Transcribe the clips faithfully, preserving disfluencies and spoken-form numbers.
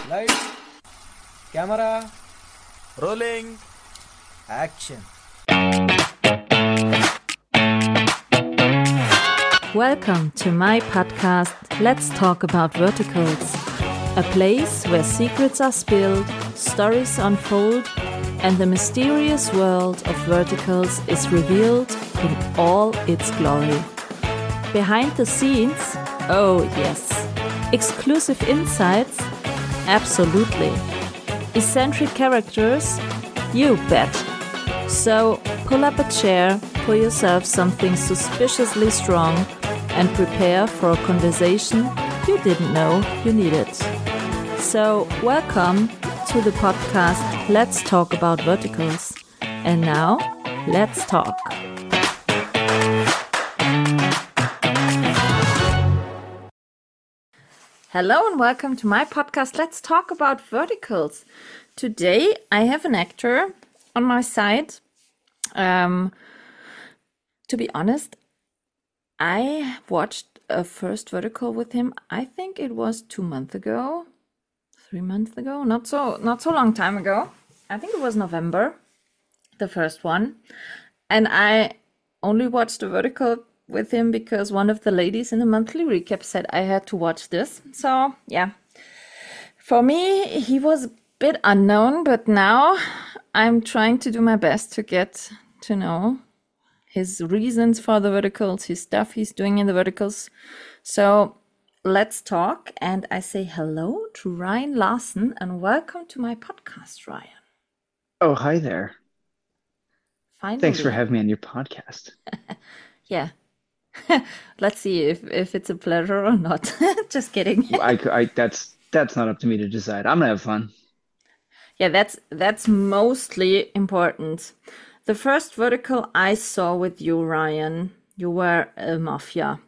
Lights, camera, Rolling. action. Welcome to my podcast, Let's Talk About Verticals, a place where secrets are spilled, stories unfold, and the mysterious world of verticals is revealed in all its glory. Behind the scenes, oh yes. Exclusive insights, absolutely. Eccentric characters, you bet. So pull up a chair, pour yourself something suspiciously strong, and prepare for a conversation you didn't know you needed. So welcome to the podcast Let's Talk About Verticals. And now, let's talk. Hello and welcome to my podcast Let's Talk About Verticals. Today I have an actor on my side. Um, to be honest, I watched a first vertical with him. I think it was two months ago, three months ago, not so not so long time ago. I think it was November, the first one, and I only watched the vertical with him because one of the ladies in the monthly recap said I had to watch this. So yeah, for me he was a bit unknown, but now I'm trying to do my best to get to know his reasons for the verticals, his stuff he's doing in the verticals. So let's talk. And I say hello to Ryan Larson and welcome to my podcast, Ryan. Oh, hi there. Finally. Thanks for having me on your podcast. Yeah. Let's see if, if it's a pleasure or not. Just kidding. I, I, that's that's not up to me to decide. I'm gonna have fun. Yeah, that's that's mostly important. The first vertical I saw with you, Ryan, you were a mafia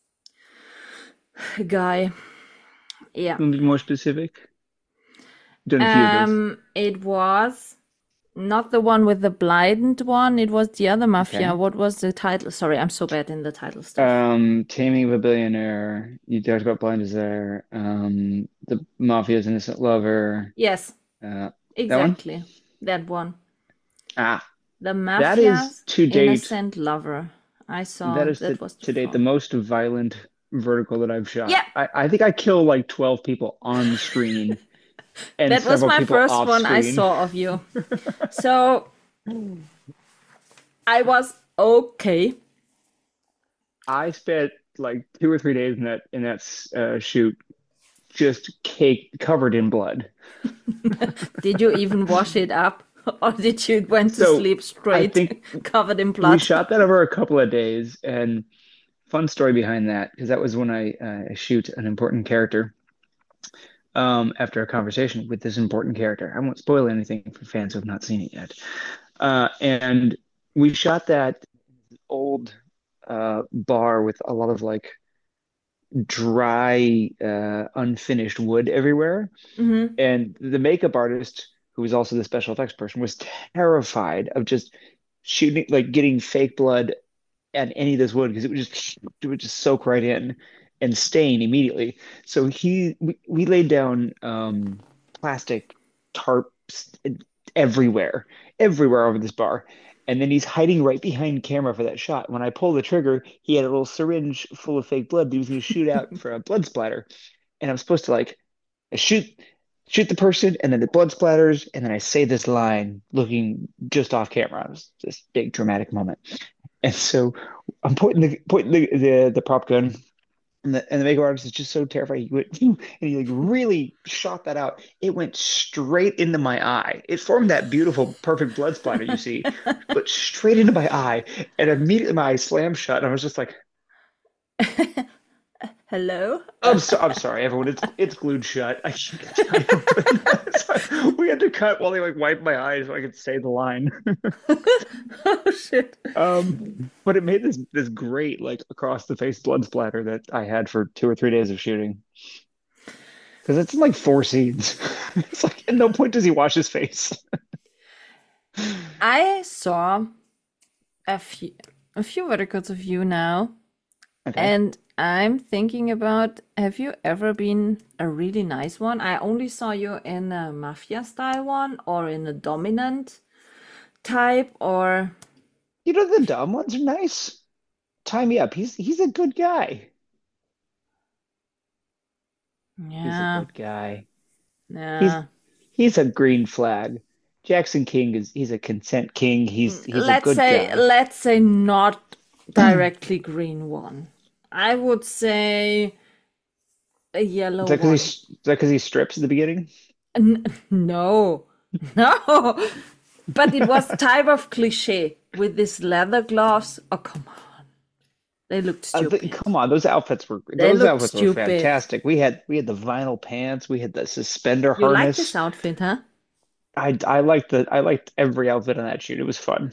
guy. Yeah. Can you be more specific? Done a few of those. Um, it was not the one with the blind one. It was the other mafia. Okay. What was the title? Sorry, I'm so bad in the title stuff. Um, Taming of a Billionaire. You talked about Blind Desire. Um, The Mafia's Innocent Lover. Yes, Uh, exactly. That one. ah, The that is Mafia's to date. Innocent Lover. I saw That is that the, was to date the far. most violent vertical that I've shot. Yeah. I, I think I kill like twelve people on screen and That was several my people first off one I screen. saw of you. So I was okay. I spent like two or three days in that in that uh, shoot, just caked, covered in blood. Did you even wash it up? Or did you went to So sleep I straight, think covered in we blood? shot that over a couple of days, and fun story behind that because that was when I uh, shoot an important character. Um, after a conversation with this important character, I won't spoil anything for fans who have not seen it yet. Uh, and we shot that old uh, bar with a lot of like dry, uh, unfinished wood everywhere. hmm And the makeup artist, who was also the special effects person, was terrified of just shooting, like getting fake blood at any of this wood because it would just it would just soak right in and stain immediately. So he we, we laid down um, plastic tarps everywhere, everywhere over this bar. And then he's hiding right behind camera for that shot. When I pull the trigger, he had a little syringe full of fake blood that he was going to shoot out for a blood splatter. And I'm supposed to like shoot shoot the person, and then the blood splatters, and then I say this line looking just off camera. It was this big dramatic moment. And so I'm pointing the pointing the the, the prop gun, and the and the makeup artist is just so terrified. He went and he like really shot that out. It went straight into my eye. It formed that beautiful, perfect blood splatter you see, but straight into my eye, and immediately my eye slammed shut. And I was just like, Hello? I'm so I'm sorry, everyone. It's it's glued shut. I, so we had to cut while they like wiped my eyes so I could say the line. Oh shit. Um, but it made this this great like across the face blood splatter that I had for two or three days of shooting. Because it's in like four scenes. It's like at no point does he wash his face. I saw a few a few verticals of you now, Okay. and I'm thinking about, have you ever been a really nice one? I only saw you in a mafia style one or in a dominant type or You know, the dumb ones are nice. Tie me up. He's he's a good guy. He's a yeah, good guy. He's yeah. he's a green flag. Jackson King is he's a consent king. He's he's a Let's good say guy. let's say not directly green one. I would say a yellow Is that because one. he is that because he strips at the beginning? N no, no. But it was type of cliche with this leather gloves. Oh, come on. They looked Uh, th- stupid. come on, those outfits were They those looked outfits were stupid. fantastic. We had we had the vinyl pants, we had the suspender You like this harness. outfit, huh? I I liked the I liked every outfit on that shoot. It was fun.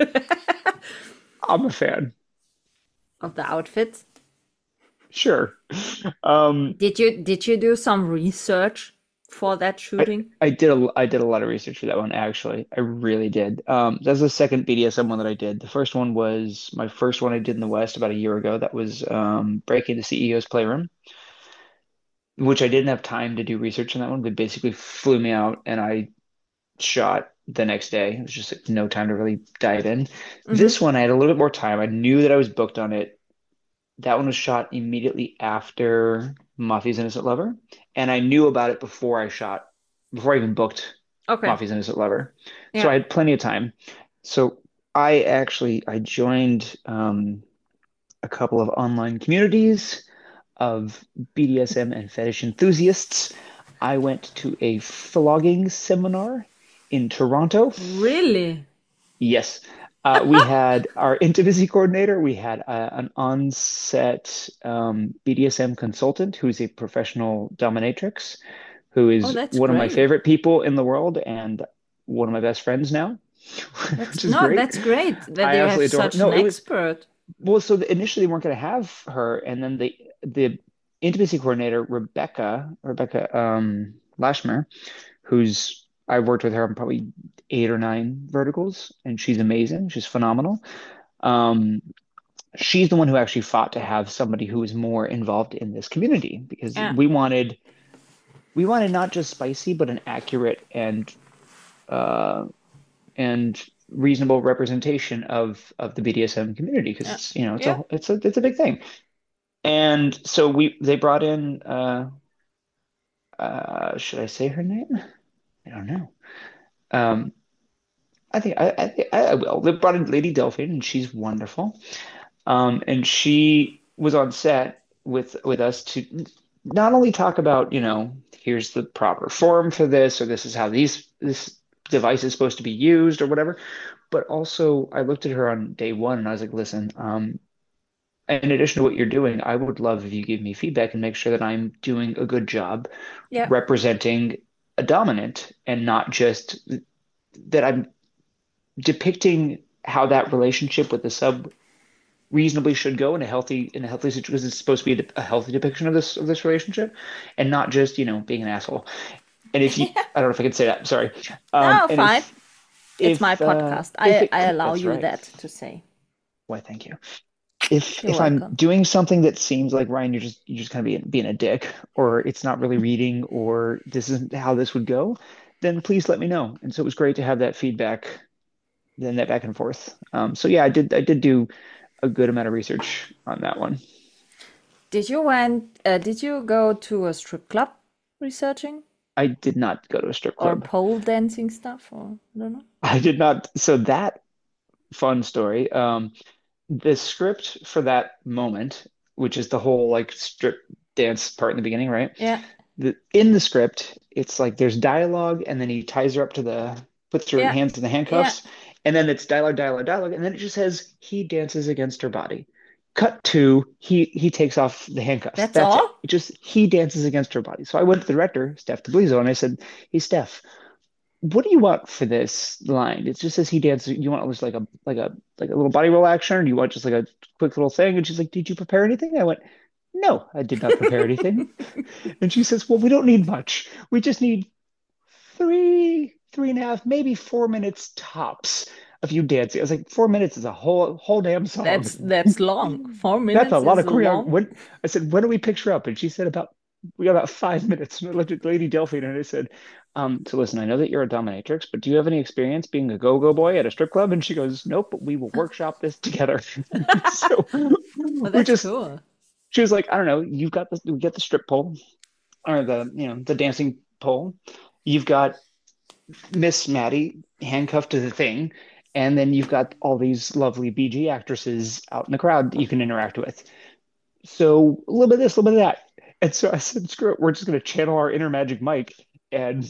I'm a fan. Of the outfits. Sure. Um, Did you did you do some research for that I shooting? I did a I did a lot of research for that one actually. I really did. Um, that's the second B D S M one that I did. The first one was my first one I did in the West about a year ago. That was um, Breaking the C E O's Playroom, which I didn't have time to do research on that one. They basically flew me out and I shot the next day. It was just like, no time to really dive in. Mm-hmm. This one I had a little bit more time. I knew that I was booked on it. That one was shot immediately after Mafia's Innocent Lover, and I knew about it before I shot, before I even booked Okay. Mafia's Innocent Lover. So Yeah. I had plenty of time. So I actually I joined um, a couple of online communities of B D S M and fetish enthusiasts. I went to a flogging seminar in Toronto. Really? Yes. Uh, we had our intimacy coordinator. We had uh, an on-set um, B D S M consultant who's a professional dominatrix, who Oh, is that's one of my great. favorite people in the world and one of my best friends now, That's which is no, great. that's great that I you have absolutely adore her. such No, an it was expert. well, so the, initially they weren't going to have her, and then the the intimacy coordinator, Rebecca, Rebecca um, Lashmer, who's I worked with her on probably eight or nine verticals, and she's amazing. She's phenomenal. Um, she's the one who actually fought to have somebody who was more involved in this community because Yeah. we wanted we wanted not just spicy, but an accurate and uh, and reasonable representation of of the B D S M community because Yeah. it's you know it's Yeah. a it's a it's a big thing. And so we they brought in uh uh should I say her name? I don't know. Um I think I I, think I will. They brought in Lady Delphine and she's wonderful. Um and she was on set with with us to not only talk about, you know, here's the proper form for this or this is how these this device is supposed to be used or whatever, but also I looked at her on day one and I was like, listen, um in addition to what you're doing, I would love if you give me feedback and make sure that I'm doing a good job Yeah. representing a dominant and not just that I'm depicting how that relationship with the sub reasonably should go in a healthy in a healthy situation because it's supposed to be a, a healthy depiction of this of this relationship and not just, you know, being an asshole. And if you I don't know if I can say that, sorry. Um, No, and fine. if It's my if uh podcast. if I it I allow that's you right. that to say. Why, thank you. if You're if I'm welcome. doing something that seems like Ryan, you're just you're just kind of being being a dick, or it's not really reading, or this isn't how this would go, then please let me know. And so it was great to have that feedback, then that back and forth. Um, so yeah, I did I did do a good amount of research on that one. Did you went uh, did you go to a strip club researching I did not go to a strip or club. pole dancing stuff or I don't know? I did not. So that fun story. Um, the script for that moment, which is the whole like strip dance part in the beginning, right? Yeah. The, in the script, it's like there's dialogue, and then he ties her up to the puts her Yeah. hands in the Yeah. handcuffs, and then it's dialogue, dialogue, dialogue, and then it just says he dances against her body. Cut to he he takes off the handcuffs. That's That's it. all? It just he dances against her body. So I went to the director, Steph DeBlizo, and I said, "Hey, Steph, what do you want for this line? It just says he dances. You want just like a like a like a little body roll action, or do you want just like a quick little thing?" And she's like, "Did you prepare anything?" I went, "No, I did not prepare anything." And she says, "Well, we don't need much. We just need three, three and a half, maybe four minutes tops a few dancing. I was like, four minutes is a whole whole damn song. That's that's long. Four That's a minutes lot is of choreo. long. When I said, when do we picture up? And she said about we got about five minutes. And I looked at Lady Delphine and I said, um, so listen, I know that you're a dominatrix, but do you have any experience being a go-go boy at a strip club? And she goes, nope, but we will workshop this together. So Well, we that's just cool. she was like, I don't know, you've got the we get the strip pole or the you know the dancing pole. You've got Miss Maddie handcuffed to the thing, and then you've got all these lovely B G actresses out in the crowd that you can interact with. So a little bit of this, a little bit of that. And so I said, screw it, we're just going to channel our inner magic Mike and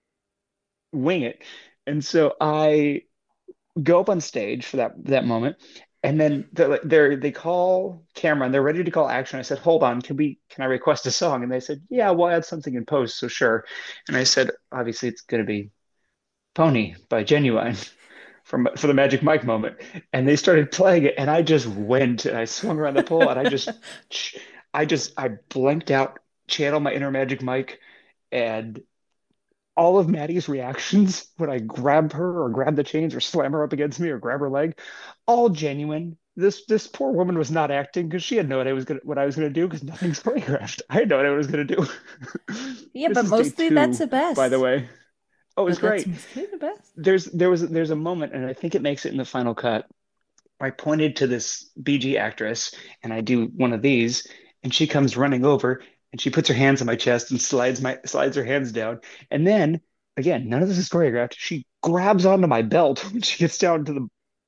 wing it. And so I go up on stage for that that moment, and then they're, like- they're they call camera and they're ready to call action. I said, hold on, can we can I request a song? And they said, yeah, we'll add something in post, so sure. And I said, obviously it's going to be Pony by Genuine from for the Magic Mike moment. And they started playing it, and I just went and I swung around the pole and I just I just I blanked out, channeled my inner Magic Mike, and all of Maddie's reactions when I grab her or grab the chains or slam her up against me or grab her leg, all genuine. This this poor woman was not acting because she had no idea was gonna, what I was going to do because nothing's choreographed. I had no idea what I was going to do. Yeah, This but is day mostly that's two, the by the best. way. Oh, it was But that's great. mostly the best. There's there was there's a moment, and I think it makes it in the final cut, where I pointed to this B G actress, and I do one of these, and she comes running over, and she puts her hands on my chest and slides my slides her hands down, and then again, none of this is choreographed. She grabs onto my belt when she gets down to the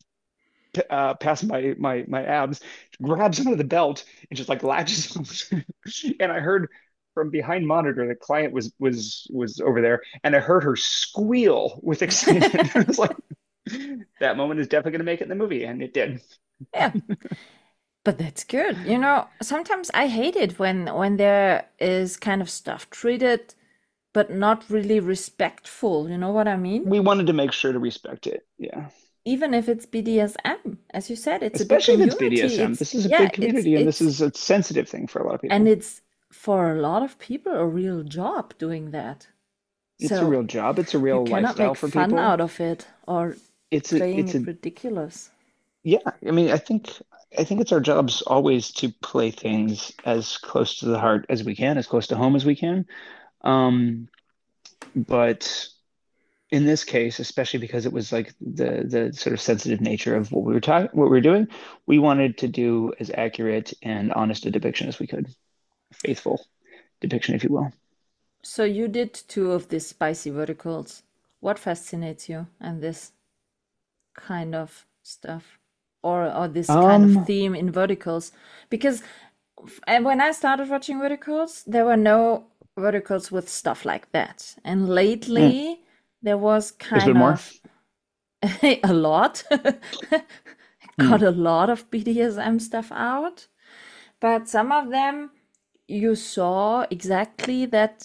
uh, past my my my abs, grabs onto the belt and just like latches on. And I heard from behind monitor the client was was was over there, and I heard her squeal with excitement. I was like, that moment is definitely going to make it in the movie, and it did. Yeah, but that's good. You know, sometimes I hate it when when there is kind of stuff treated but not really respectful. You know what I mean? We wanted to make sure to respect it. Yeah. Even if it's B D S M, as you said, it's a big Especially if it's community. B D S M. It's This is a yeah, big it's community, and this it's is a sensitive thing for a lot of and people. it's for a lot of people a real job doing that. It's a So real job. It's a you real cannot lifestyle make for fun people. out of it or It's a playing it's it a ridiculous. Yeah, I mean, I think I think it's our jobs always to play things as close to the heart as we can, as close to home as we can. Um, but in this case, especially because it was like the the sort of sensitive nature of what we were talking, what we were doing, we wanted to do as accurate and honest a depiction as we could, faithful depiction, if you will. So you did two of these spicy verticals. What fascinates you and this kind of stuff, or or this kind of Um, theme in verticals? Because f- and when I started watching verticals, there were no verticals with stuff like that. And mm, lately, there was there's kind been more. of a lot. Got Mm, a lot of B D S M stuff out, but some of them you saw exactly that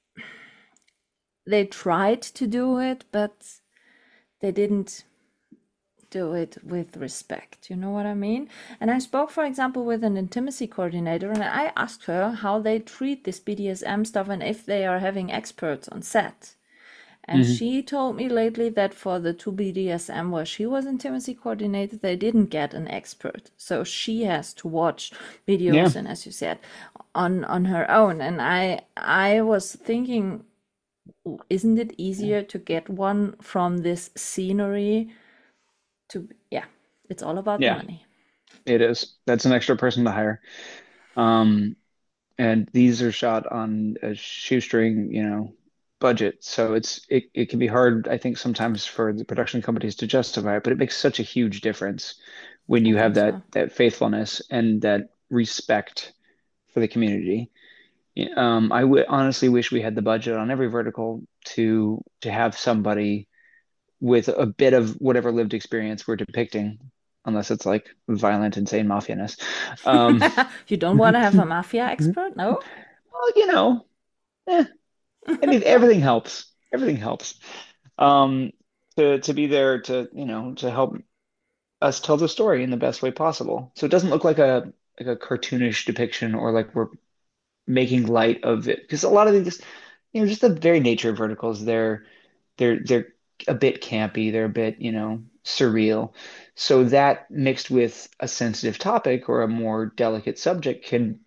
they tried to do it, but they didn't do it with respect. You know what I mean? And I spoke, for example, with an intimacy coordinator, and I asked her how they treat this B D S M stuff and if they are having experts on set. And mhm. she told me lately that for the two B D S M where she was intimacy coordinator, they didn't get an expert. So she has to watch Yeah. videos and, as you said, on on her own. And I I was thinking, isn't it easier to get one from this scenery to, yeah, it's all about Yeah, money. it is. That's an extra person to hire. Um, and these are shot on a shoestring, you know, budget. So it's it, it can be hard, I think, sometimes for the production companies to justify it, but it makes such a huge difference when I you have think that so. that faithfulness and that respect for the community. Yeah, Um, I w honestly wish we had the budget on every vertical to to have somebody with a bit of whatever lived experience we're depicting, unless it's like violent, insane mafia-ness. Um, You don't want to have a mafia expert? No? well, you know, eh, any everything helps. Everything helps. Um, to to be there to, you know, to help us tell the story in the best way possible. So it doesn't look like a like a cartoonish depiction or like we're making light of it. Because a lot of these, you know, just the very nature of verticals, they're they're they're a bit campy. They're a bit, you know, surreal. So that mixed with a sensitive topic or a more delicate subject can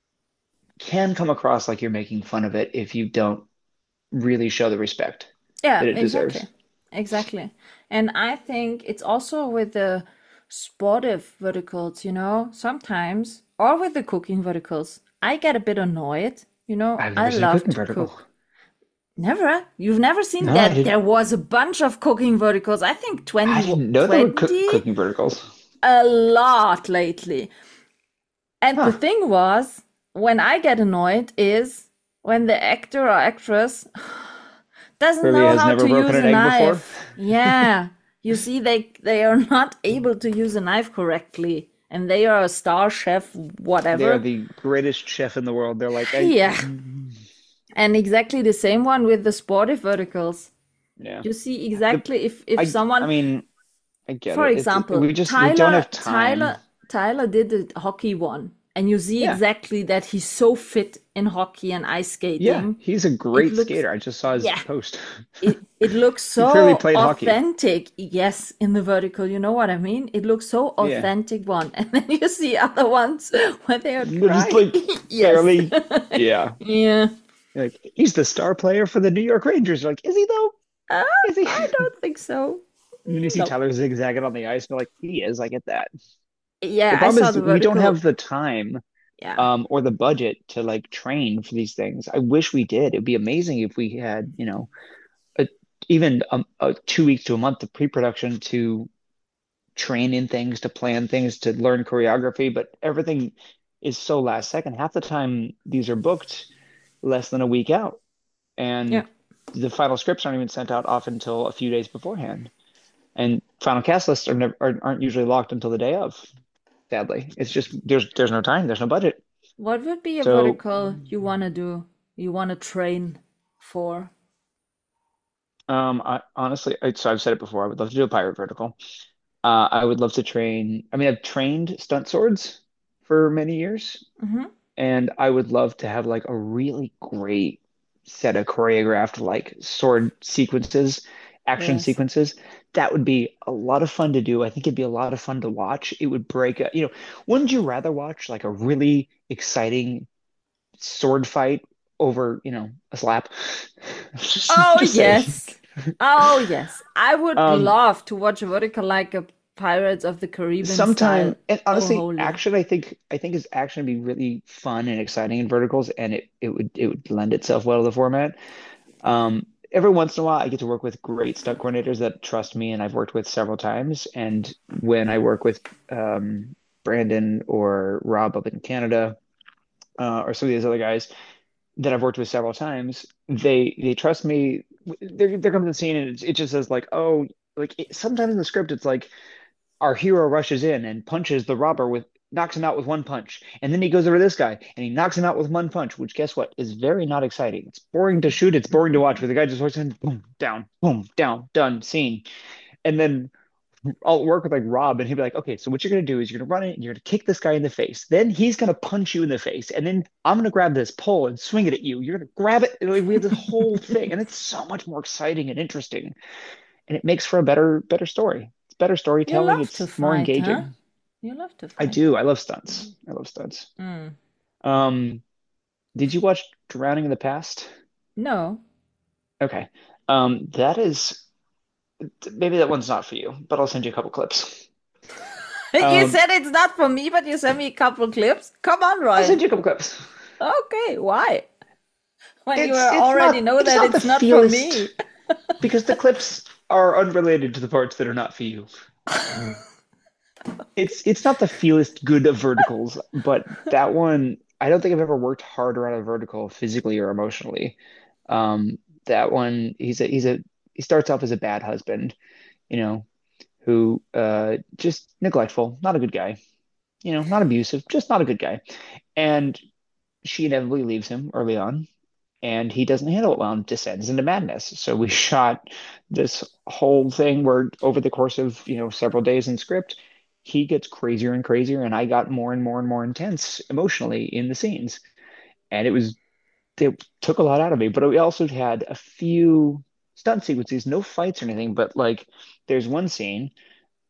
can come across like you're making fun of it if you don't really show the respect Yeah, that it exactly. deserves. Exactly. And I think it's also with the sportive verticals, you know, sometimes, or with the cooking verticals, I get a bit annoyed. You know, I've I never seen a love cooking to vertical. cook. Never? You've never seen No, I that? didn't. There was a bunch of cooking verticals. I think I twenty didn't know there were cook, twenty, cooking verticals. a lot lately. And the Huh. thing was, when I get annoyed is when the actor or actress doesn't Really know has how never to broken use an a egg before. knife. Yeah. You see, they they are not able to use a knife correctly, and they are a star chef, They are whatever. the greatest chef in the world. They're like, I, Yeah. And exactly the same one with the sporty verticals. yeah. You see The, exactly if if I, I someone, mean, I get for it. It's example, we just we don't Tyler have time. Tyler Tyler did the hockey one, and you see Yeah, exactly that he's so fit in hockey and ice yeah. skating. He's a It great looks, skater. I just saw his yeah, post. it it looks He clearly so played hockey. authentic. Yes, in the vertical, you know what I mean? It looks so Yeah. authentic one, and then you see other ones where they are They're just trying. like Yes, barely. Yeah. yeah. Like he's the star player for the New York Rangers. Like, is he though? Uh, Is he? I don't think so. And then you see No. Tyler zigzagging on the ice, and you're like, he is. I get that. The Yeah, I problem saw is the we don't vertical. have the time Yeah. um, or the budget to like train for these things. I wish we did. It'd be amazing if we had, you know, a, even um, a two weeks to a month of pre-production to train in things, to plan things, to learn choreography. But everything is so last second. Half the time, these are booked less than a week out, Yeah. and the final scripts aren't even sent out often until a few days beforehand. And final cast lists are never are, aren't usually locked until the day of. Sadly, it's just there's there's no time, there's no budget. What would be a So vertical you want to do? You want to train for? um, I honestly, I, so I've said it before. I would love to do a pirate vertical. Uh, I would love to train. I mean, I've trained stunt swords for many years, Hmm. and I would love to have like a really great set of choreographed like sword sequences, action Yes. sequences. That would be a lot of fun to do. I think it'd be a lot of fun to watch. It would break, a, you know, wouldn't you rather watch like a really exciting sword fight over, you know, a slap? Just, Oh, just saying. yes. Oh, yes. I would Um, love to watch a vertical like a Pirates of the Caribbean style. sometime, and Oh, honestly, holy. action, I think, I think is action would be really fun and exciting in verticals, and it it would it would lend itself well to the format. Um, every once in a while, I get to work with great stunt coordinators that trust me, and I've worked with several times. And when I work with um, Brandon or Rob up in Canada, uh, or some of these other guys that I've worked with several times, they they trust me. They're they're coming to the scene, and it, it just says like, oh, like it, sometimes in the script, it's like our hero rushes in and punches the robber with knocks him out with one punch. And then he goes over to this guy and he knocks him out with one punch, which guess what is very not exciting. It's boring to shoot, it's boring to watch, where the guy just walks in, boom, down, boom, down, done, scene. And then I'll work with like Rob and he'll be like, okay, so what you're gonna do is you're gonna run it and you're gonna kick this guy in the face. Then he's gonna punch you in the face. And then I'm gonna grab this pole and swing it at you. You're gonna grab it. And like, we have this whole thing. And it's so much more exciting and interesting. And it makes for a better, better story. It's better You storytelling. love to It's more fight, huh? engaging. You love to I fight. do. I love stunts. I love stunts. Mm. Um, did you watch Drowning in the Past? No. Okay. Um, that is maybe that one's not for you, but I'll send you a couple clips. You Um, said it's not for me, but you sent me a couple clips. Come on, I'll Ryan. send you a couple clips. Okay, why? When you It's it's already not know it's that not the it's not for feelest me. because the clips are unrelated to the parts that are not for you. It's it's not the feelest good of verticals, but that one I don't think I've ever worked harder on a vertical physically or emotionally. Um, that one he's a he's a he starts off as a bad husband, you know, who uh just neglectful, not a good guy, you know, not abusive, just not a good guy. And she inevitably leaves him early on, and he doesn't handle it well and descends into madness. So we shot this whole thing where over the course of, you know, several days in script, he gets crazier and crazier, and I got more and more and more intense emotionally in the scenes. And it was it took a lot out of me. But we also had a few stunt sequences, no fights or anything, but like there's one scene.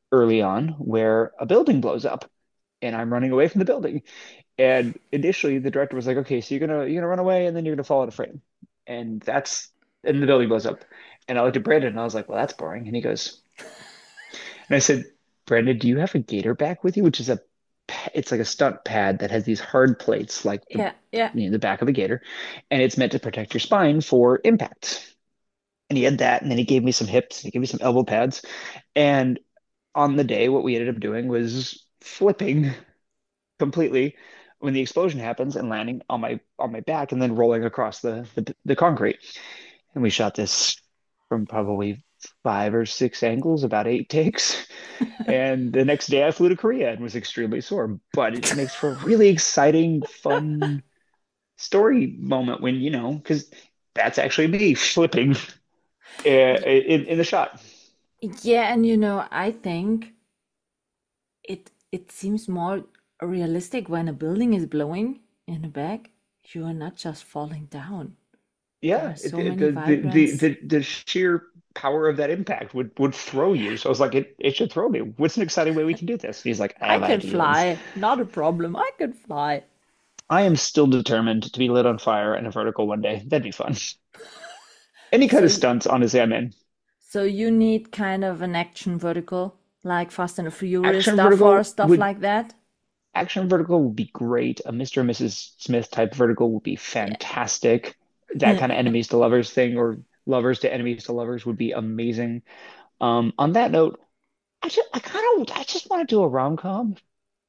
early on where a building blows up and I'm running away from the building. And initially the director was like, okay, so you're gonna you're gonna run away and then you're gonna fall out of frame. And that's and the building blows up. And I looked at Brandon and I was like, well, that's boring. And he goes, and I said, Brandon, do you have a gator back with you? Which is a it's like a stunt pad that has these hard plates like the Yeah, yeah. you know, the back of a gator, and it's meant to protect your spine for impact. And he had that, and then he gave me some hips, he gave me some elbow pads. And on the day, what we ended up doing was flipping completely when the explosion happens and landing on my on my back and then rolling across the the, the concrete. And we shot this from probably five or six angles, about eight takes. And the next day I flew to Korea and was extremely sore. But it makes for a really exciting, fun story moment when, you know, because that's actually me flipping uh, in, in the shot. Yeah, and you know, I think it it seems more realistic when a building is blowing in the back. You are not just falling down. There Yeah, are it, so it, many the, the the vibrants. the the sheer power of that impact would would throw you. So I was like, it it should throw me. What's an exciting way we can do this? And he's like, I I have can ideas. fly, not a problem. I can fly. I am still determined to be lit on fire in a vertical one day. That'd be fun. Any kind So, of y- stunts, honestly, I'm in. so you need kind of an action vertical, like Fast and the Furious Action stuff or vertical stuff would like that. action vertical would be great. A mister and missus Smith type vertical would be fantastic. That Yeah. kind of enemies to lovers thing or lovers to enemies to lovers would be amazing. Um, on that note, I just I kind of I just want to do a rom-com.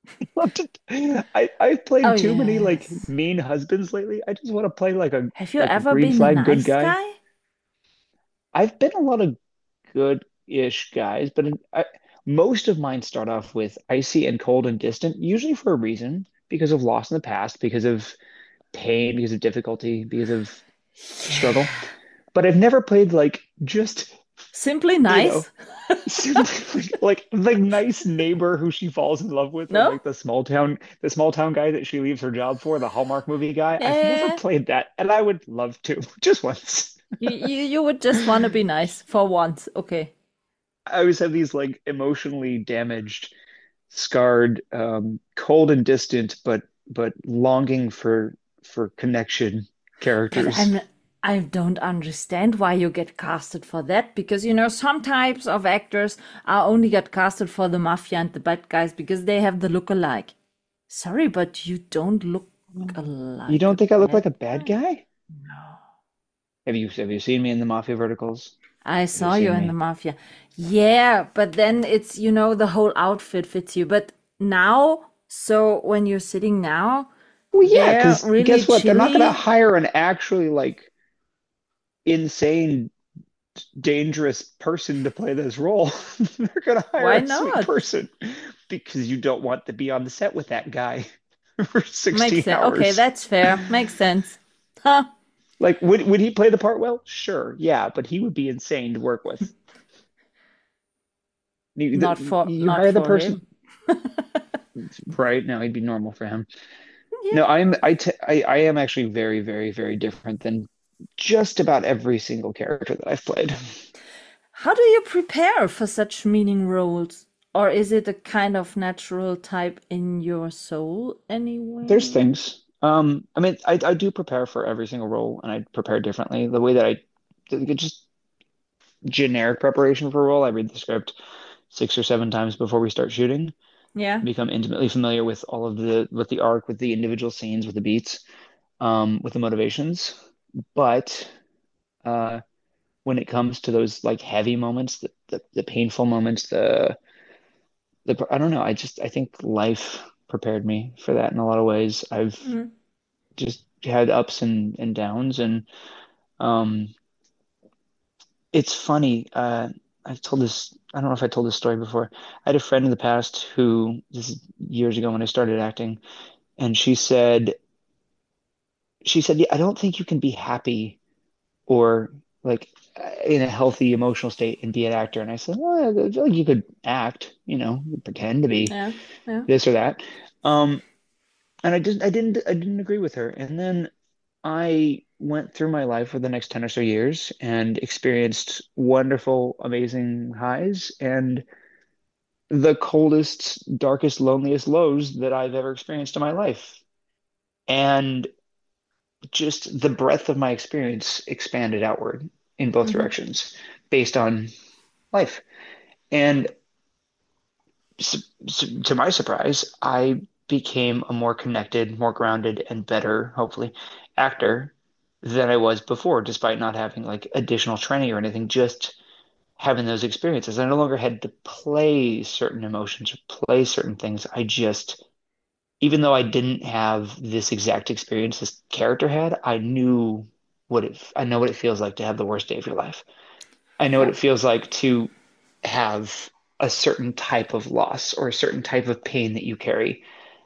I I've Oh, played too many like yes. mean husbands lately. I just want to play like a Have you like a ever green been a flag good nice guy. guy? I've been a lot of good-ish guys, but I, most of mine start off with icy and cold and distant, usually for a reason, because of loss in the past, because of pain, because of difficulty, because of struggle. Yeah. But I've never played like just, Simply you know, nice? simply like the nice neighbor who she falls in love with, or No? like the small town, the small town guy that she leaves her job for, the Hallmark movie guy. Yeah, I've yeah, never yeah. played that, and I would love to, just once. You, you, you would just want to be nice for once. Okay. I always have these like emotionally damaged, scarred, um, cold and distant, but but longing for for connection But characters. I'm I don't understand why you get casted for that because you know some types of actors are only get casted for the mafia and the bad guys because they have the look alike. Sorry, but you don't look You like don't a think I look bad like a bad guy. guy? No. Have you have you seen me in the Mafia verticals? I Have you saw you seen in the me? mafia. Yeah, but then it's, you know, the whole outfit fits you. But now, so when you're sitting now, Well, yeah, they're because really guess what? They're not gonna chilly. hire an actually like insane, dangerous person to play this role. They're gonna hire Why a sweet not? person because you don't want to be on the set with that guy for Makes sixteen sense. Okay, hours. that's fair. Makes sense. Huh? Like, would would he play the part well? Sure, yeah, but he would be insane to work with. You, Not the, for you not hire the for person, him. right? No, he'd be normal for him. No, Yeah. I'm I, t I I am actually very, very, very different than just about every single character that I've played. How do you prepare for such meaning roles? Or is it a kind of natural type in your soul There's anyway? things. Um, I mean, I I do prepare for every single role, and I prepare differently. The way that I just generic preparation for a role, I read the script six or seven times before we start shooting, Yeah. become intimately familiar with all of the with the arc, with the individual scenes, with the beats, um, with the motivations. But uh, when it comes to those like heavy moments, the the, the painful moments, the the I don't know. I just I think life prepared me for that in a lot of ways. I've Mm. just had ups and and downs, and um, it's funny. Uh, I've told this. I don't know if I told this story before. I had a friend in the past who this is years ago when I started acting, and she said she said, "Yeah, I don't think you can be happy or like in a healthy emotional state and be an actor." And I said, "Well, I feel like you could act, you know, pretend to be Yeah. Yeah. this or that." Um, and I didn't, I didn't, I didn't agree with her. And then I went through my life for the next ten or so years and experienced wonderful, amazing highs and the coldest, darkest, loneliest lows that I've ever experienced in my life. And just the breadth of my experience expanded outward in both Hmm. directions based on life. And s s to my surprise, I became a more connected, more grounded, and better, hopefully, actor than I was before, despite not having like additional training or anything, just having those experiences. I no longer had to play certain emotions or play certain things. I just, even though I didn't have this exact experience this character had, I knew what it, I know what it feels like to have the worst day of your life. I know what Yeah. it feels like to have a certain type of loss or a certain type of pain that you carry.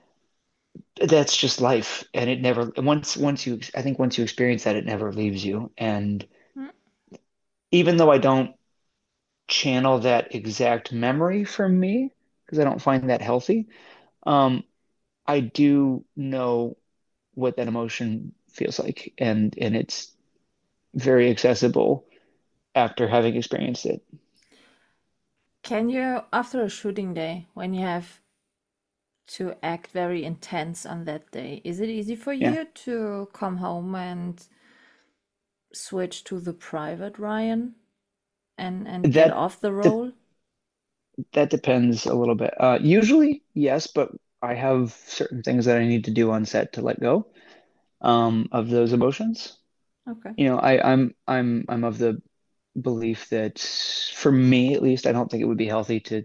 That's just life. And it never, once, once you, I think once you experience that, it never leaves you. And Mm. even though I don't channel that exact memory from me, because I don't find that healthy, um, I do know what that emotion feels like. And, and it's very accessible after having experienced it. Can you, after a shooting day, when you have to act very intense on that day, is it easy for Yeah. you to come home and switch to the private Ryan and and get That, off the de role? that depends a little bit. Uh, usually, yes, but I have certain things that I need to do on set to let go um, of those emotions. Okay. You know, I, I'm I'm I'm of the belief that for me at least, I don't think it would be healthy to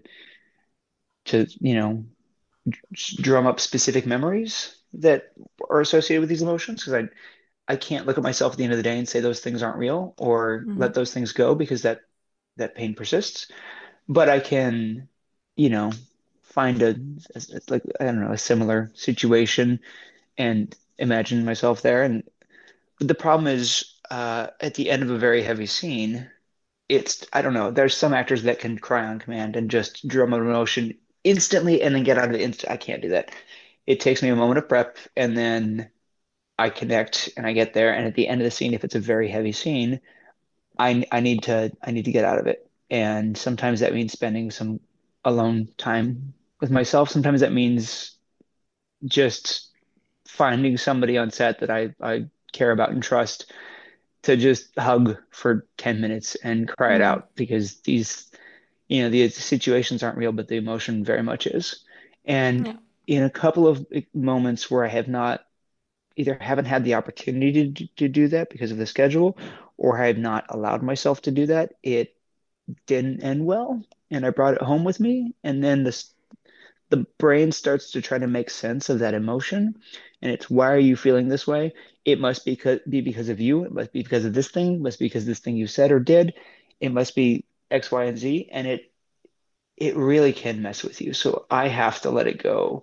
to you know drum up specific memories that are associated with these emotions because I I can't look at myself at the end of the day and say those things aren't real or Hmm. let those things go because that that pain persists. But I can, you know, find a, a like I don't know a similar situation and imagine myself there. And the problem is, uh, at the end of a very heavy scene, it's I don't know. There's some actors that can cry on command and just drum an emotion instantly and then get out of it instant. I can't do that. It takes me a moment of prep and then I connect and I get there. And at the end of the scene, if it's a very heavy scene, I I need to I need to get out of it. And sometimes that means spending some alone time with myself. Sometimes that means just finding somebody on set that I I care about and trust to just hug for ten minutes and cry it Hmm. out because these you know the situations aren't real, but the emotion very much is. And Yeah. in a couple of moments where I have not either haven't had the opportunity to, to do that because of the schedule or I have not allowed myself to do that, it didn't end well. And I brought it home with me. And then this, the brain starts to try to make sense of that emotion. And it's why are you feeling this way? It must be, co- be because of you. It must be because of this thing. It must be because of this thing you said or did. It must be X, Y, and Z. And it it really can mess with you. So I have to let it go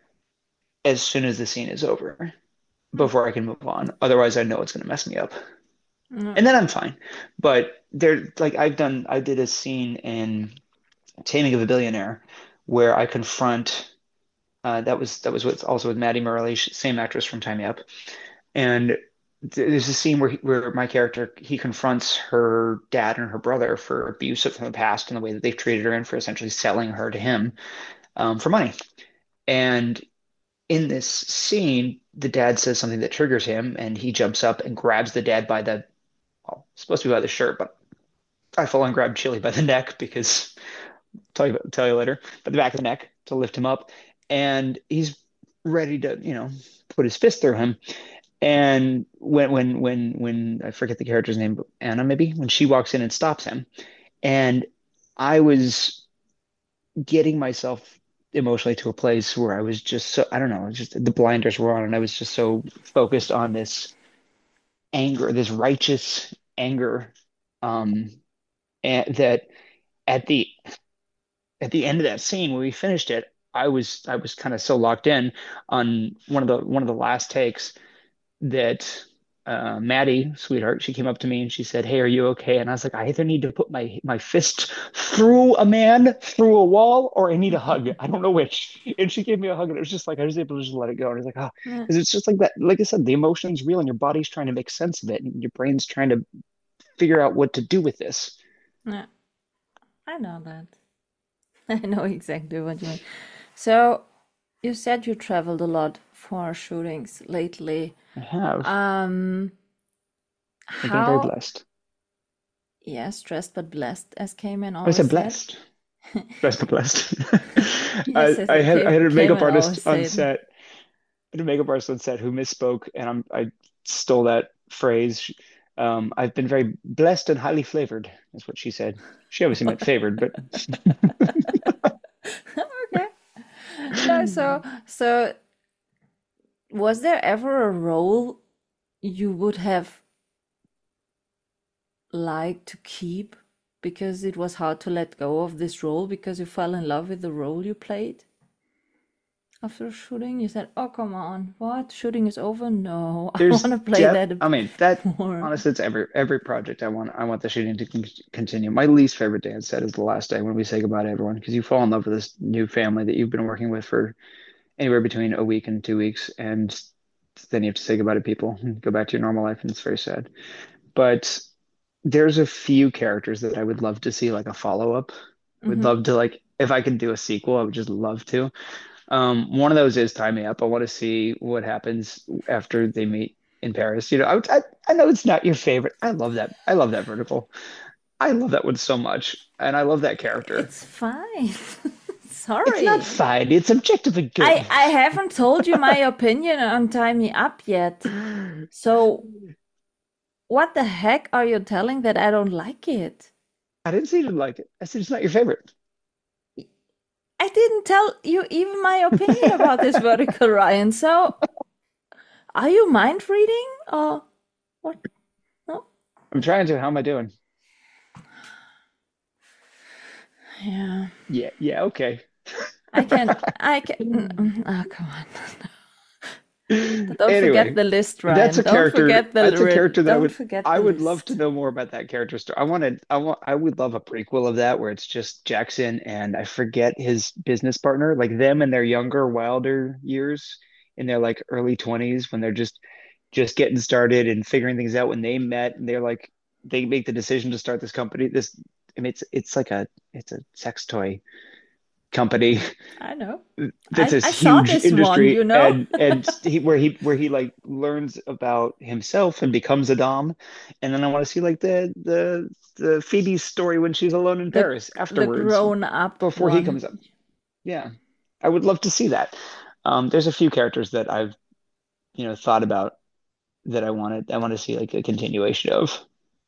as soon as the scene is over Mm. before I can move on. Otherwise, I know it's going to mess me up. Yeah. And then I'm fine. But there, like I've done, I did a scene in Taming of a Billionaire where I confront. Uh, that was that was with also with Maddie Morelli, same actress from Time Up. And there's a scene where he, where my character he confronts her dad and her brother for abuse from the past and the way that they've treated her and for essentially selling her to him um, for money. And in this scene, the dad says something that triggers him, and he jumps up and grabs the dad by the well, supposed to be by the shirt, but I full on grabbed Chili by the neck because tell you tell you later, but the back of the neck to lift him up, and he's ready to you know put his fist through him. And when when when when I forget the character's name, but Anna maybe when she walks in and stops him, and I was getting myself emotionally to a place where I was just so I don't know, just the blinders were on, and I was just so focused on this anger, this righteous anger, um, and that at the at the end of that scene when we finished it, I was I was kind of so locked in on one of the one of the last takes that uh, Maddie, sweetheart, she came up to me and she said, "Hey, are you okay?" And I was like, "I either need to put my my fist through a man, through a wall, or I need a hug. I don't know which." And she gave me a hug, and it was just like I was able to just let it go. And I was like, "Oh," Yeah. because it's just like that. Like I said, the emotion's real, and your body's trying to make sense of it, and your brain's trying to figure out what to do with this. Yeah. I know that. I know exactly what you mean. So you said you traveled a lot for shootings lately. I have. Um, I've been very how, blessed. yeah, stressed but blessed, as Cayman I always said said. blessed. Blessed but blessed. I, Yes, as I a had I Cay- had a makeup Cayman artist always on said. set. I had a makeup artist on set who misspoke, and I'm I stole that phrase. Um, I've been very blessed and highly flavored, is what she said. She obviously meant favored, but Okay. No, so so was there ever a role you would have liked to keep because it was hard to let go of this role because you fell in love with the role you played after shooting? You said, "Oh, come on, what? Shooting is over? No, I want there's to play depth. that a I mean, that bit more." honestly, it's every every project I want. I want the shooting to con continue. My least favorite dance set is the last day when we say goodbye to everyone because you fall in love with this new family that you've been working with for anywhere between a week and two weeks, and then you have to say goodbye to people and go back to your normal life, and it's very sad. But there's a few characters that I would love to see like a follow-up. Would Hmm. love to like if I could do a sequel, I would just love to. Um, one of those is Tie Me Up. I want to see what happens after they meet in Paris. You know, I, I I know it's not your favorite. I love that. I love that vertical. I love that one so much, and I love that character. It's fine. It's not Sorry. fine. It's objectively good. I I haven't told you my opinion on Tie Me Up yet. So what the heck are you telling that I don't like it? I didn't say you didn't like it. I said it's not your favorite. I didn't tell you even my opinion about this vertical, Ryan. So are you mind reading or what? No? I'm trying to. How am I doing? Yeah. Yeah, yeah, okay. I can I can mm, mm, oh come on. Don't forget Anyway, the list, that's Ryan. a Don't character. forget the That's a ri- character that I don't would. forget I the would love to list. know more about that character story. I wanted. I want. I would love a prequel of that where it's just Jackson and I forget his business partner, like them in their younger, wilder years, in their like early twenties when they're just just getting started and figuring things out. When they met and they're like they make the decision to start this company. This. I mean, it's it's like a it's a sex toy company I know. that's I this I saw huge this one, you industry know? and and he where he where he like learns about himself and becomes a dom and then I want to see like the the the Phoebe's story when she's alone in The Paris the afterwards grown up before he one. comes up. Yeah, I would love to see that. Um there's a few characters that I've you know thought about that I wanted I want to see like a continuation of.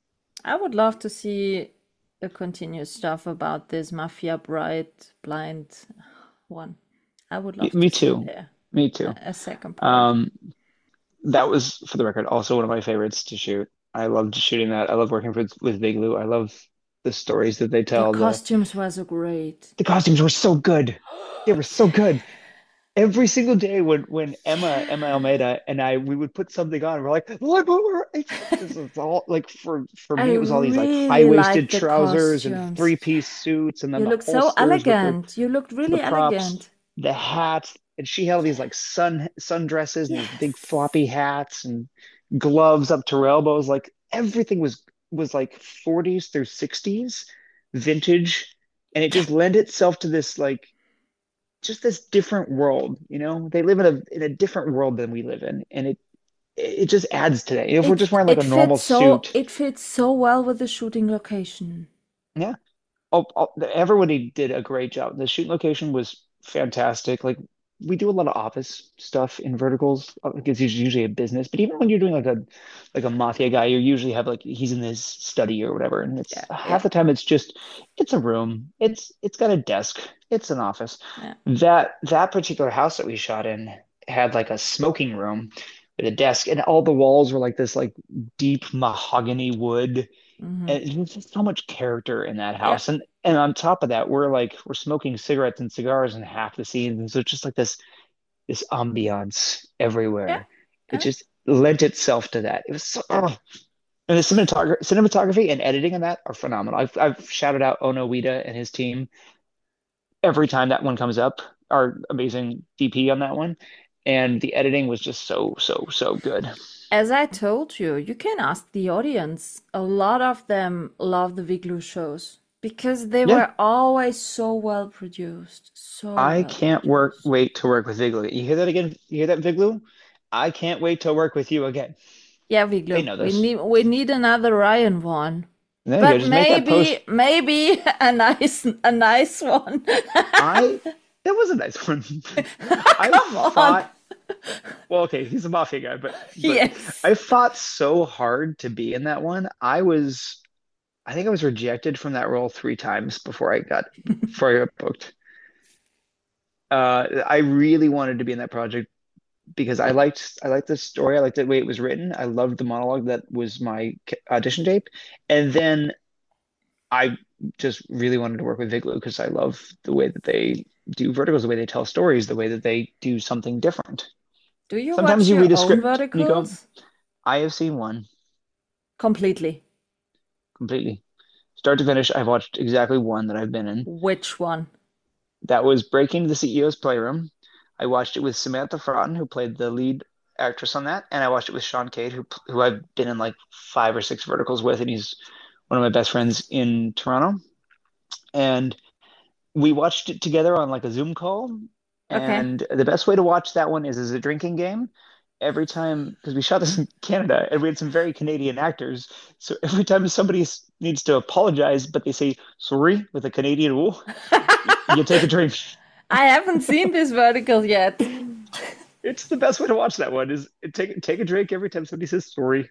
I would love to see the continuous stuff about this mafia bride blind one. I would Me, love to me see too, there me a, too. a second part. um that was, for the record, also one of my favorites to shoot. I loved shooting that. I love working with with Bigelow. I love the stories that they The tell. The costumes were so great. the costumes were so good. They were so good. Every single day when when Emma Emma Almeida and I we would put something on, we're like, look what we're it's this is all like for for I me it was all these like really high-waisted liked the trousers and costumes. three-piece suits and then You the looked so holsters with the elegant. You looked the really props, elegant. the hats, and she had all these like sun sundresses and these big Yes. floppy hats and gloves up to her elbows. Like everything was was like forties through sixties vintage, and it just lent itself to this like just this different world. You know, they live in a in a different world than we live in, and it it just adds to that. If we're just It wearing like a it normal fits so suit, it fits so well with the shooting location. yeah. Oh, oh, everybody did a great job. The shoot location was fantastic. Like we do a lot of office stuff in verticals. uh, Like it's usually a business, but even when you're doing like a like a mafia guy, you usually have like he's in his study or whatever, and it's Yeah, half yeah, the time it's just it's a room. It's it's got a desk. It's an office. yeah. That that particular house that we shot in had like a smoking room with a desk, and all the walls were like this like deep mahogany wood Hmm. and there's just so much character in that Yeah, house. And and on top of that, we're like we're smoking cigarettes and cigars in half the scenes. And so it's just like this this ambiance yeah, everywhere. It yeah. just lent itself to that. It was so oh. And the cinematography cinematography and editing in that are phenomenal. I've I've shouted out Ono Ueda and his team every time that one comes up. Our amazing D P on that one. And the editing was just so, so, so good. As I told you, you can ask the audience. A lot of them love the Viglu shows. because they Yeah, were always so well produced, so I well can't work produced. wait to work with Viglu. You hear that again? You hear that, Viglu? I can't wait to work with you again. Yeah, They Viglo, know we this. need we need another Ryan one, There you go. but Just make that post. maybe maybe a nice a nice one. I that was a nice one. I Come on. fought. Well, okay, he's a mafia guy, but but Yes. I fought so hard to be in that one. I was, I think I was rejected from that role three times before I got before I got booked. Uh, I really wanted to be in that project because I liked I liked the story. I liked the way it was written. I loved the monologue that was my audition tape, and then I just really wanted to work with Viglu because I love the way that they do verticals, the way they tell stories, the way that they do something different. Do you Sometimes watch you your read a own script and you go, verticals? I have seen one Completely. completely. Start to finish, I've watched exactly one that I've been in. Which one? That was Breaking the C E O's Playroom. I watched it with Samantha Frotton, who played the lead actress on that, and I watched it with Sean Cade, who who I've been in like five or six verticals with, and he's one of my best friends in Toronto. And we watched it together on like a Zoom call. Okay. And the best way to watch that one is as a drinking game. Every time, because we shot this in Canada and we had some very Canadian actors. So every time somebody s- needs to apologize, but they say sorry with a Canadian woo, y- you take a drink. I haven't seen this vertical yet. It's the best way to watch that one is take take a drink every time somebody says sorry.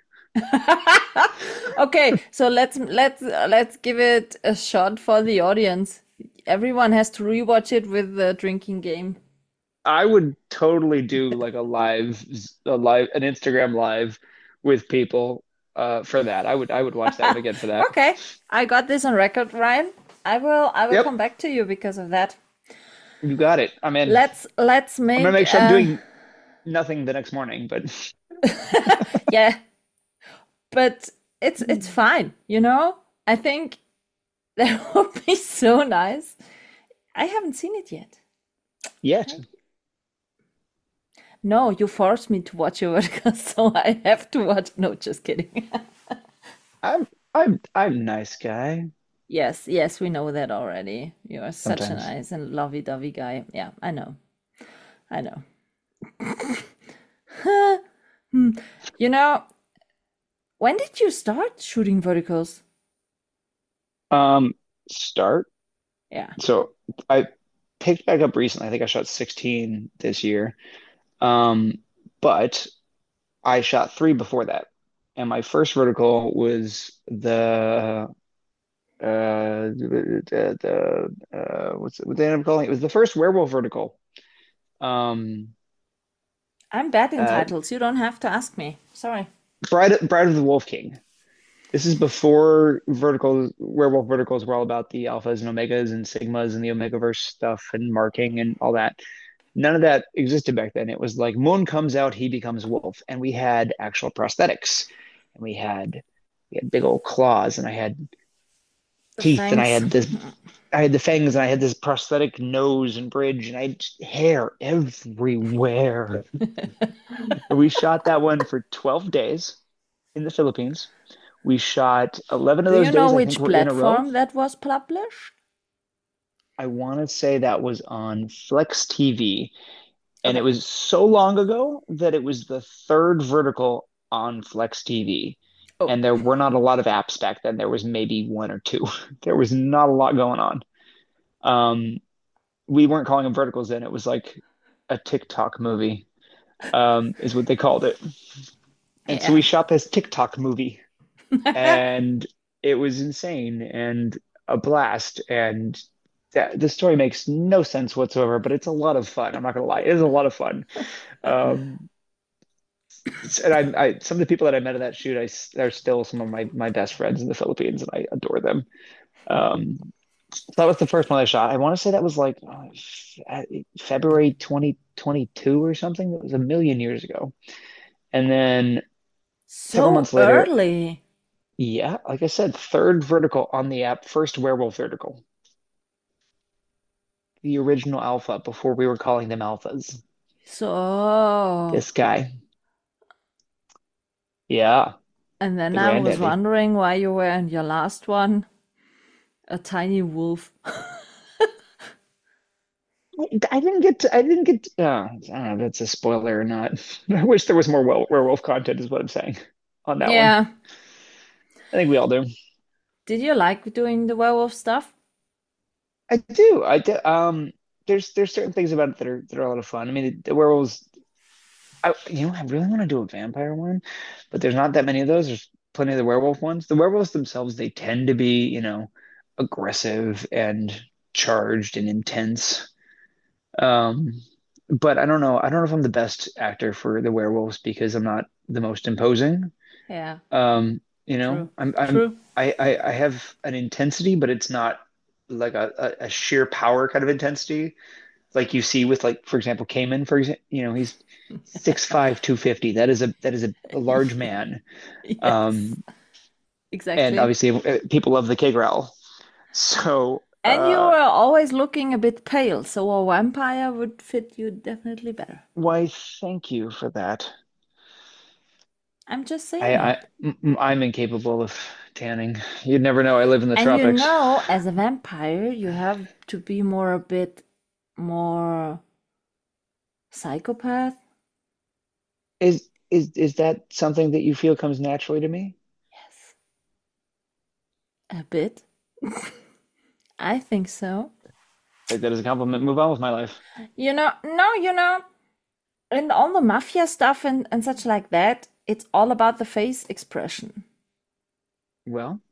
Okay, so let's let's let's give it a shot for the audience. Everyone has to rewatch it with the drinking game. I would totally do like a live, a live, an Instagram live with people uh, for that. I would I would watch that one again for that. Okay, I got this on record, Ryan. I will I will Yep, come back to you because of that. you got it. I'm in. Let's let's I'm gonna make make sure I'm uh doing nothing the next morning, but yeah, but it's it's fine, you know? I think that would be so nice. I haven't seen it yet. yet No, you forced me to watch your vertical, so I have to watch. No, just kidding. I'm I'm I'm a nice guy Yes, yes, we know that already. You are such a sometimes. nice and lovey-dovey guy. Yeah, I know. I know. Hmm. You know, when did you start shooting verticals? Um, start. Yeah. So I picked back up recently. I think I shot sixteen this year. Um, but I shot three before that. And my first vertical was the uh the, the uh what's what they end up calling it? It was the first werewolf vertical. Um I'm bad in uh titles. You don't have to ask me. Sorry. Bride Bride of the Wolf King. This is before verticals, werewolf verticals were all about the alphas and omegas and sigmas and the Omegaverse stuff and marking and all that. None of that existed back then. It was like Moon comes out, he becomes wolf, and we had actual prosthetics, and we had we had big old claws, and I had The teeth, and I thanks. had this, I had the fangs, and I had this prosthetic nose and bridge, and I had just hair everywhere. And we shot that one for twelve days in the Philippines. We shot eleven of Do those you know days, I think which were in a row. platform that was published? I want to say that was on Flex T V, and it Okay. was so long ago that it was the third vertical on Flex T V. Oh, And there were not a lot of apps back then. There was maybe one or two. There was not a lot going on. Um, we weren't calling them verticals then. It was like a TikTok movie, um, is what they called it. And so yeah. we shot this TikTok movie, and it was insane and a blast. And that, the story makes no sense whatsoever, but it's a lot of fun. I'm not gonna lie, it is a lot of fun. Um, and I, I, some of the people that I met at that shoot, I s- are still some of my my best friends in the Philippines, and I adore them. Um, so that was the first one I shot. I want to say that was like uh, f- February twenty twenty-two or something. That was a million years ago. And then several So months later, early. yeah, like I said, third vertical on the app, first werewolf vertical, the original alpha before we were calling them alphas. So, This guy, yeah, and then the I was granddaddy. wondering why you were in your last one. a tiny wolf. I didn't get to, I didn't get to, oh, I don't know if that's a spoiler or not. I wish there was more wel- werewolf content, is what I'm saying on that one. Yeah. I think we all do. Did you like doing the werewolf stuff? I do. I do. Um, there's there's certain things about it that are that are a lot of fun. I mean, the werewolves. I you know I really want to do a vampire one, but there's not that many of those. There's plenty of the werewolf ones. The werewolves themselves, they tend to be, you know, aggressive and charged and intense. Um, but I don't know. I don't know if I'm the best actor for the werewolves because I'm not the most imposing. Yeah, Um, you true. know, I'm I'm True. I I, I have an intensity, but it's not like a, a, a sheer power kind of intensity like you see with like for example Cayman for example, you know, he's six five, two fifty. That is a that is a, a large man. Yes, Um, and exactly. obviously uh, people love the K growl. So And you uh, are always looking a bit pale, so a vampire would fit you definitely better. why thank you for that. I'm just saying I, it. I m- I'm incapable of tanning. You'd never know. I live in the And you tropics. know, as a vampire, you have to be more a bit more psychopath. Is is is that something that you feel comes naturally to me? Yes, a bit. I think so. Take that as a compliment. Move on with my life. You know, no, you know, and all the mafia stuff and, and such like that, it's all about the face expression. Well,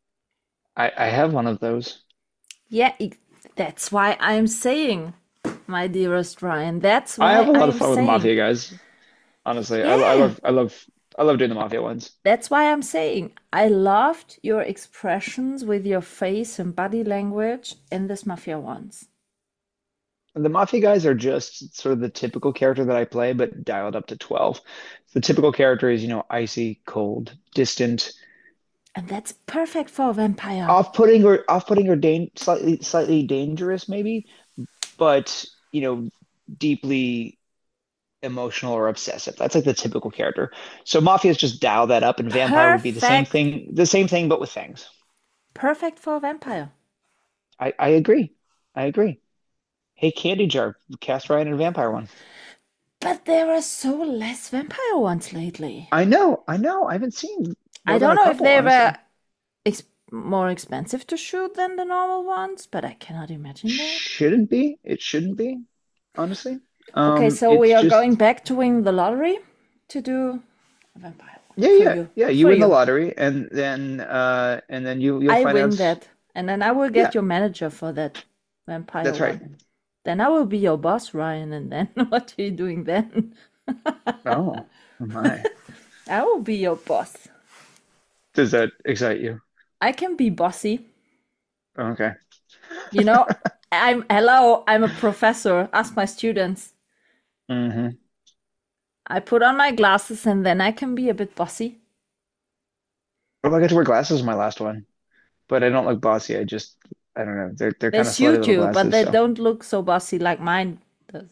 I I have one of those. Yeah, ex- that's why I'm saying, my dearest Ryan, that's I why have a lot of I'm fun with the saying. mafia guys. Honestly, I, I Yeah, love, I love, I love doing the mafia ones. that's why I'm saying. I loved your expressions with your face and body language in this mafia ones. The mafia guys are just sort of the typical character that I play, but dialed up to twelve. The typical character is, you know, icy, cold, distant, And that's perfect for a vampire. off-putting or off-putting or dan slightly, slightly dangerous, maybe, but you know, deeply emotional or obsessive. That's like the typical character. So mafias just dial that up, and vampire would be the same Perfect. thing, the same thing, but with fangs. Perfect for a vampire. I, I agree. I agree. Hey, Candy Jar, cast Ryan in a vampire one. But there are so less vampire ones lately. I know, I know. I haven't seen I more than don't a know if couple, they were honestly. ex more expensive to shoot than the normal ones, but I cannot imagine that. Shouldn't be. It shouldn't be, honestly. Okay, Um, so it's we are going just back to win the lottery to do a vampire one yeah, for yeah, you. yeah. You For win the you. lottery, and then uh, and then you you'll I find win out. that. And then I will Yeah, get your manager for that vampire that's right. one. Then I will be your boss, Ryan, and then what are you doing then? Oh, my. I will be your boss. Does that excite you? I can be bossy. Okay. You know, I'm hello, I'm a professor. Ask my students. Mm-hmm. I put on my glasses and then I can be a bit bossy. Well, I got to wear glasses in my last one, but I don't look bossy. I just I don't know. They're they're They kind of slutty suit little you, but glasses, they so don't look so bossy like mine does.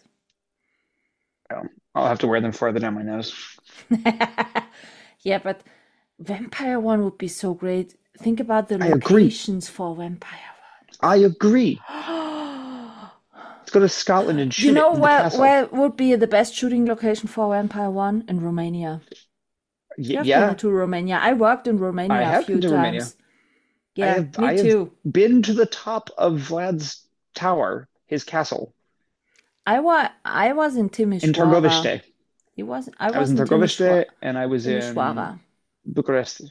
um, I'll have to wear them farther down my nose. Yeah, but vampire one would be so great. Think about the I agree. locations for vampire I agree. one. Let's go to Scotland and You shoot it know in the where castle. where would be the best shooting location for vampire one? In Romania. Y You have been yeah, to Romania. I worked in I Romania a have been few to Romania. times. I Yeah, have me I have too. been to the top of Vlad's tower, his castle, I was I was in in Timișoara. Târgoviște. It was I I was was in in Timișoara. Târgoviște and I was in Timișoara. Bucharest.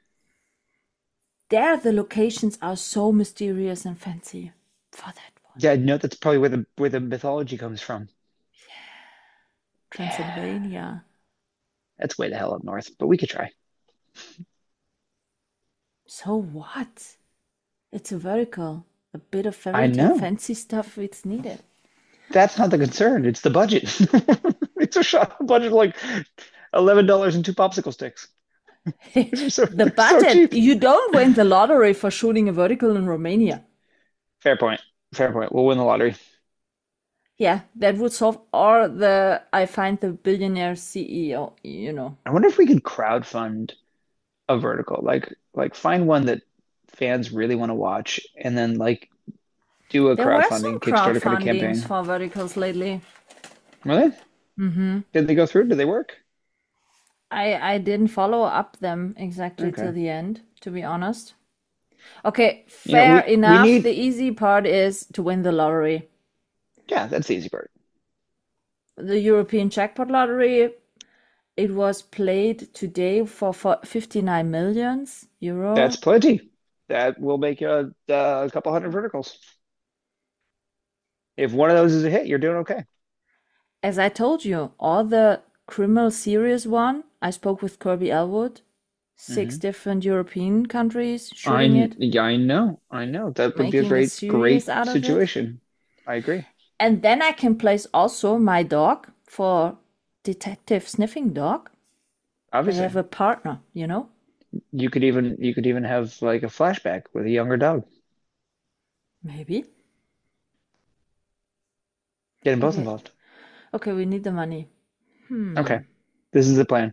There, the locations are so mysterious and fancy for that one. Yeah, no, that's probably where the where the mythology comes from. Yeah, Transylvania. that's way the hell up north, but we could try. So what? It's a vertical. A bit of I fairy tale know. fancy stuff it's needed. That's not the concern. It's the budget. It's a shot budget of like eleven dollars and two popsicle sticks. They're so The they're so budget. cheap. You don't win the lottery for shooting a vertical in Romania. Fair point. Fair point. We'll win the lottery. Yeah, that would solve or the I find the billionaire C E O, you know. I wonder if we could crowdfund a vertical. Like like find one that fans really want to watch, and then like do a There were some crowdfunding, Kickstarter kind of crowdfundings campaign. for verticals lately. Really? Mm-hmm. Did they go through? Did they work? I I didn't follow up them exactly Okay. to the end, to be honest. Okay, You know, fair we we enough. The need, easy part is to win the lottery. yeah, that's the easy part. The European jackpot lottery, it was played today for, for fifty-nine millions That's euro. plenty. That will make a, a couple hundred verticals. If one of those is a hit, you're doing okay. As I told you, all the criminal series one, I spoke with Kirby Elwood, six Hmm. different European countries shooting I it, yeah, I know, I know. That would be a making a great, series great out of it. situation. I agree. And then I can place also my dog for detective sniffing dog. I Obviously, have a partner, you know? you could even you could even have like a flashback with a younger dog. Maybe. Get them both Okay. involved. Okay, we need the money. Hmm. Okay, this is the plan.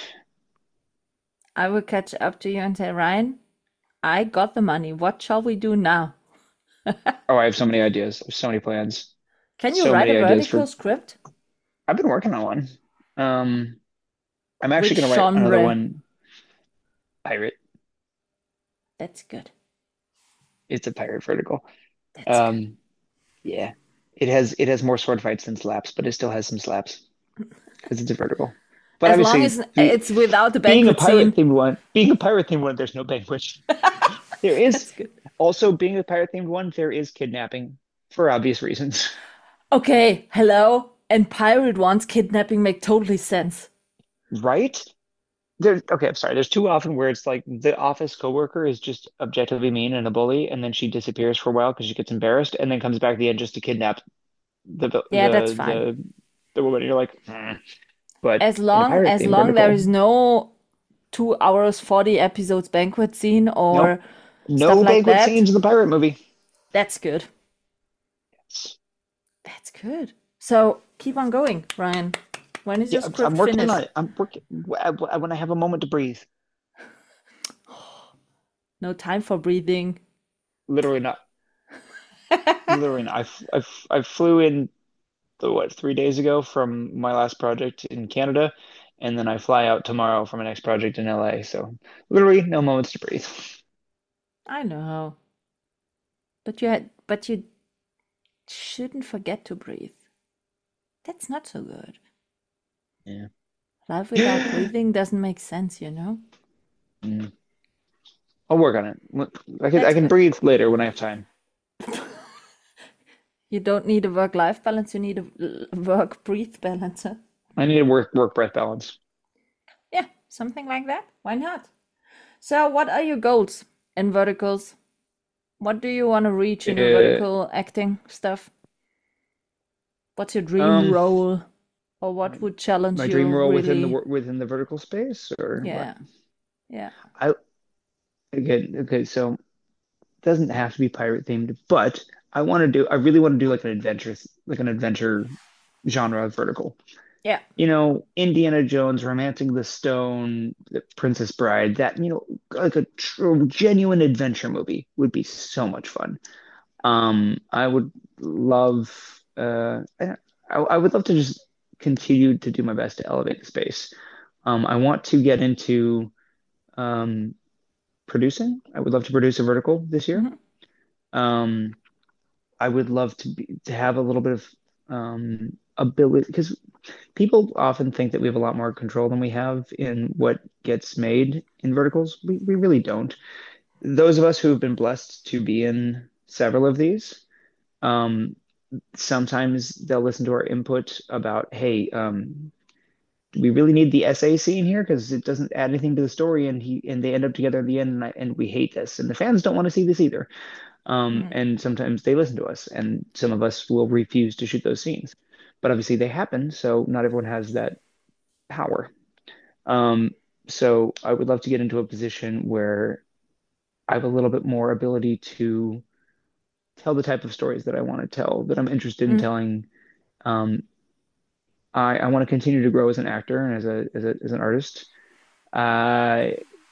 I will catch up to you and say, Ryan, I got the money. What shall we do now? Oh, I have so many ideas, so many plans, Can you so write many a ideas vertical for. script? I've been working on one. Um, I'm actually Which going to write another genre? one. Pirate. That's good. It's a pirate vertical. That's good. Um, yeah, it has it has more sword fights than slaps, but it still has some slaps because it's a vertical. But As long obviously, as be, it's without the being a banquet pirate scene. themed one, being a pirate themed one, there's no banquet. There is That's good. also being a pirate themed one, there is kidnapping for obvious reasons, Okay, hello. And pirate ones kidnapping make totally sense. right? There's okay, I'm sorry. There's too often where it's like the office coworker is just objectively mean and a bully, and then she disappears for a while because she gets embarrassed, and then comes back at the end just to kidnap the the Yeah, that's fine. the the woman. You're like, "Hmm." But As in a long pirate as themed long there vertical, is no two hours forty episodes banquet scene nope, or stuff no like banquet that, scenes in the pirate movie. that's good. That's good. So keep on going, Ryan. When is Yeah, your I'm I'm script working on finished? it. I'm working when I have a moment to breathe. No time for breathing. Literally not. Literally not. I, f- I, f- I flew in the, what, three days ago from my last project in Canada, and then I fly out tomorrow for my next project in L A. So literally no moments to breathe. I know, but you had, but you shouldn't forget to breathe. That's not so good. Yeah. Life without breathing doesn't make sense, you know? Mm. I'll work on it. I can I That's can good. breathe later when I have time. You don't need a work-life balance, you need a work-breathe balance. Huh? I need a work work breath balance. Yeah, something like that. Why not? So, what are your goals in verticals? What do you want to reach in your Uh, vertical acting stuff? What's your dream um, role? Or what would challenge my you dream role within the really? wor- within the vertical space, or what? Yeah, yeah. I again, okay, so doesn't have to be pirate themed, but I want to do I really want to do like an adventure like an adventure genre vertical. Yeah. You know, Indiana Jones, Romancing the Stone, The Princess Bride, that, you know, like a true genuine adventure movie would be so much fun. Um, I would love uh I, don't- I I would love to just continue to do my best to elevate the space. Um, I want to get into um producing. I would love to produce a vertical this year. Hmm. Um, I would love to be to have a little bit of um ability because people often think that we have a lot more control than we have in what gets made in verticals. We we really don't. Those of us who have been blessed to be in several of these, um, sometimes they'll listen to our input about, hey, um, we really need the S A scene here because it doesn't add anything to the story, and he and they end up together at the end, and, I, and we hate this, and the fans don't want to see this either. Um, Hmm. and sometimes they listen to us, and some of us will refuse to shoot those scenes. But obviously they happen, so not everyone has that power. Um, so I would love to get into a position where I have a little bit more ability to tell the type of stories that I want to tell, that I'm interested in Mm. telling. Um, I, I want to continue to grow as an actor and as a as a as an artist. Uh,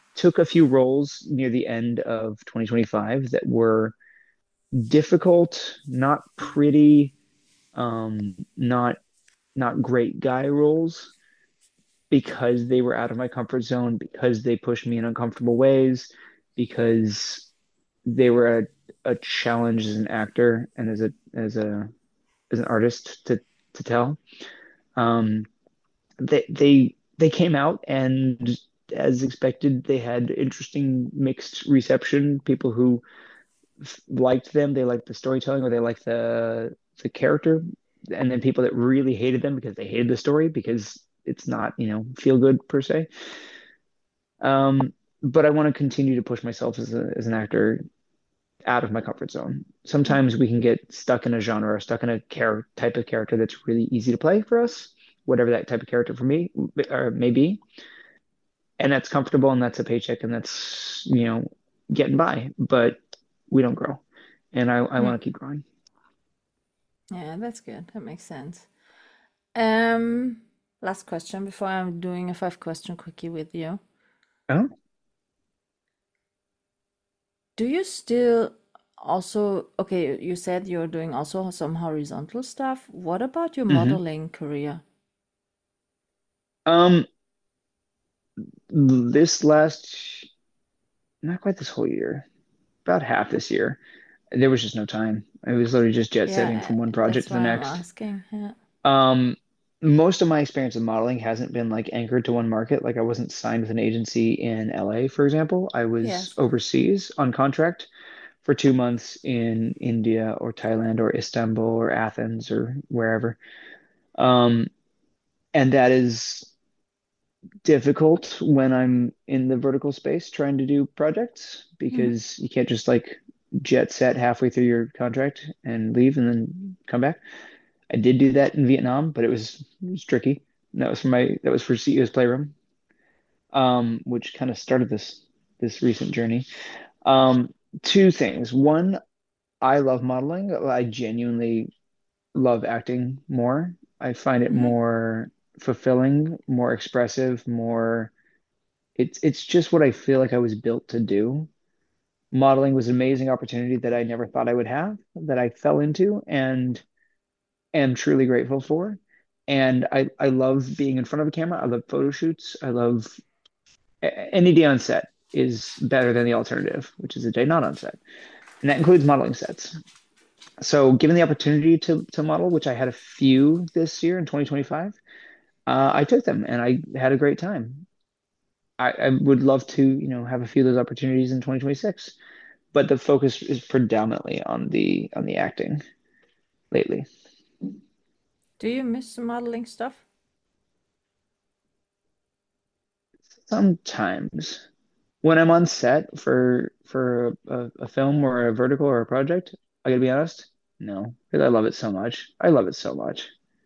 took a few roles near the end of twenty twenty-five that were difficult, not pretty, um, not not great guy roles because they were out of my comfort zone, because they pushed me in uncomfortable ways, because they were a, a challenge as an actor and as a as a as an artist to to tell. Um, they they they came out and as expected, they had interesting mixed reception. People who liked them, they liked the storytelling or they liked the the character, and then people that really hated them because they hated the story because it's not, you know, feel good per se. Um, but I want to continue to push myself as a, as an actor out of my comfort zone. Mm. Sometimes we can get stuck in a genre or stuck in a char type of character that's really easy to play for us, whatever that type of character for me or may be. And that's comfortable and that's a paycheck and that's, you know, getting by, but we don't grow. And I, I Mm. want to keep growing. Yeah, that's good. That makes sense. Um, last question before I'm doing a five question quickie with you. Oh, Do you still also, okay, you said you're doing also some horizontal stuff. What about your hmm. modeling career? Um, this last, not quite this whole year, about half this year, there was just no time. It was literally just jet setting Yeah, from one project that's to the why I'm next. asking. Yeah. Um, most of my experience in modeling hasn't been like anchored to one market. Like I wasn't signed with an agency in L A, for example. I was Yes. overseas on contract for two months in India or Thailand or Istanbul or Athens or wherever. Um, and that is difficult when I'm in the vertical space trying to do projects Hmm. because you can't just like jet set halfway through your contract and leave and then come back. I did do that in Vietnam, but it was it was tricky. And that was for my that was for C E O's Playroom, um, which kind of started this this recent journey. Um, two things. One, I love modeling. I genuinely love acting more. I find it Hmm. more fulfilling, more expressive, more it's it's just what I feel like I was built to do. Modeling was an amazing opportunity that I never thought I would have, that I fell into and am truly grateful for. And I I love being in front of a camera. I love photo shoots. I love any day on set is better than the alternative, which is a day not on set. And that includes modeling sets. So given the opportunity to to model, which I had a few this year in twenty twenty-five, uh, I took them and I had a great time. I, I would love to, you know, have a few of those opportunities in twenty twenty-six, but the focus is predominantly on the on the acting lately. Do you miss the modeling stuff? Sometimes when I'm on set for for a, a film or a vertical or a project, I gotta be honest, no, because I love it so much. I love it so much.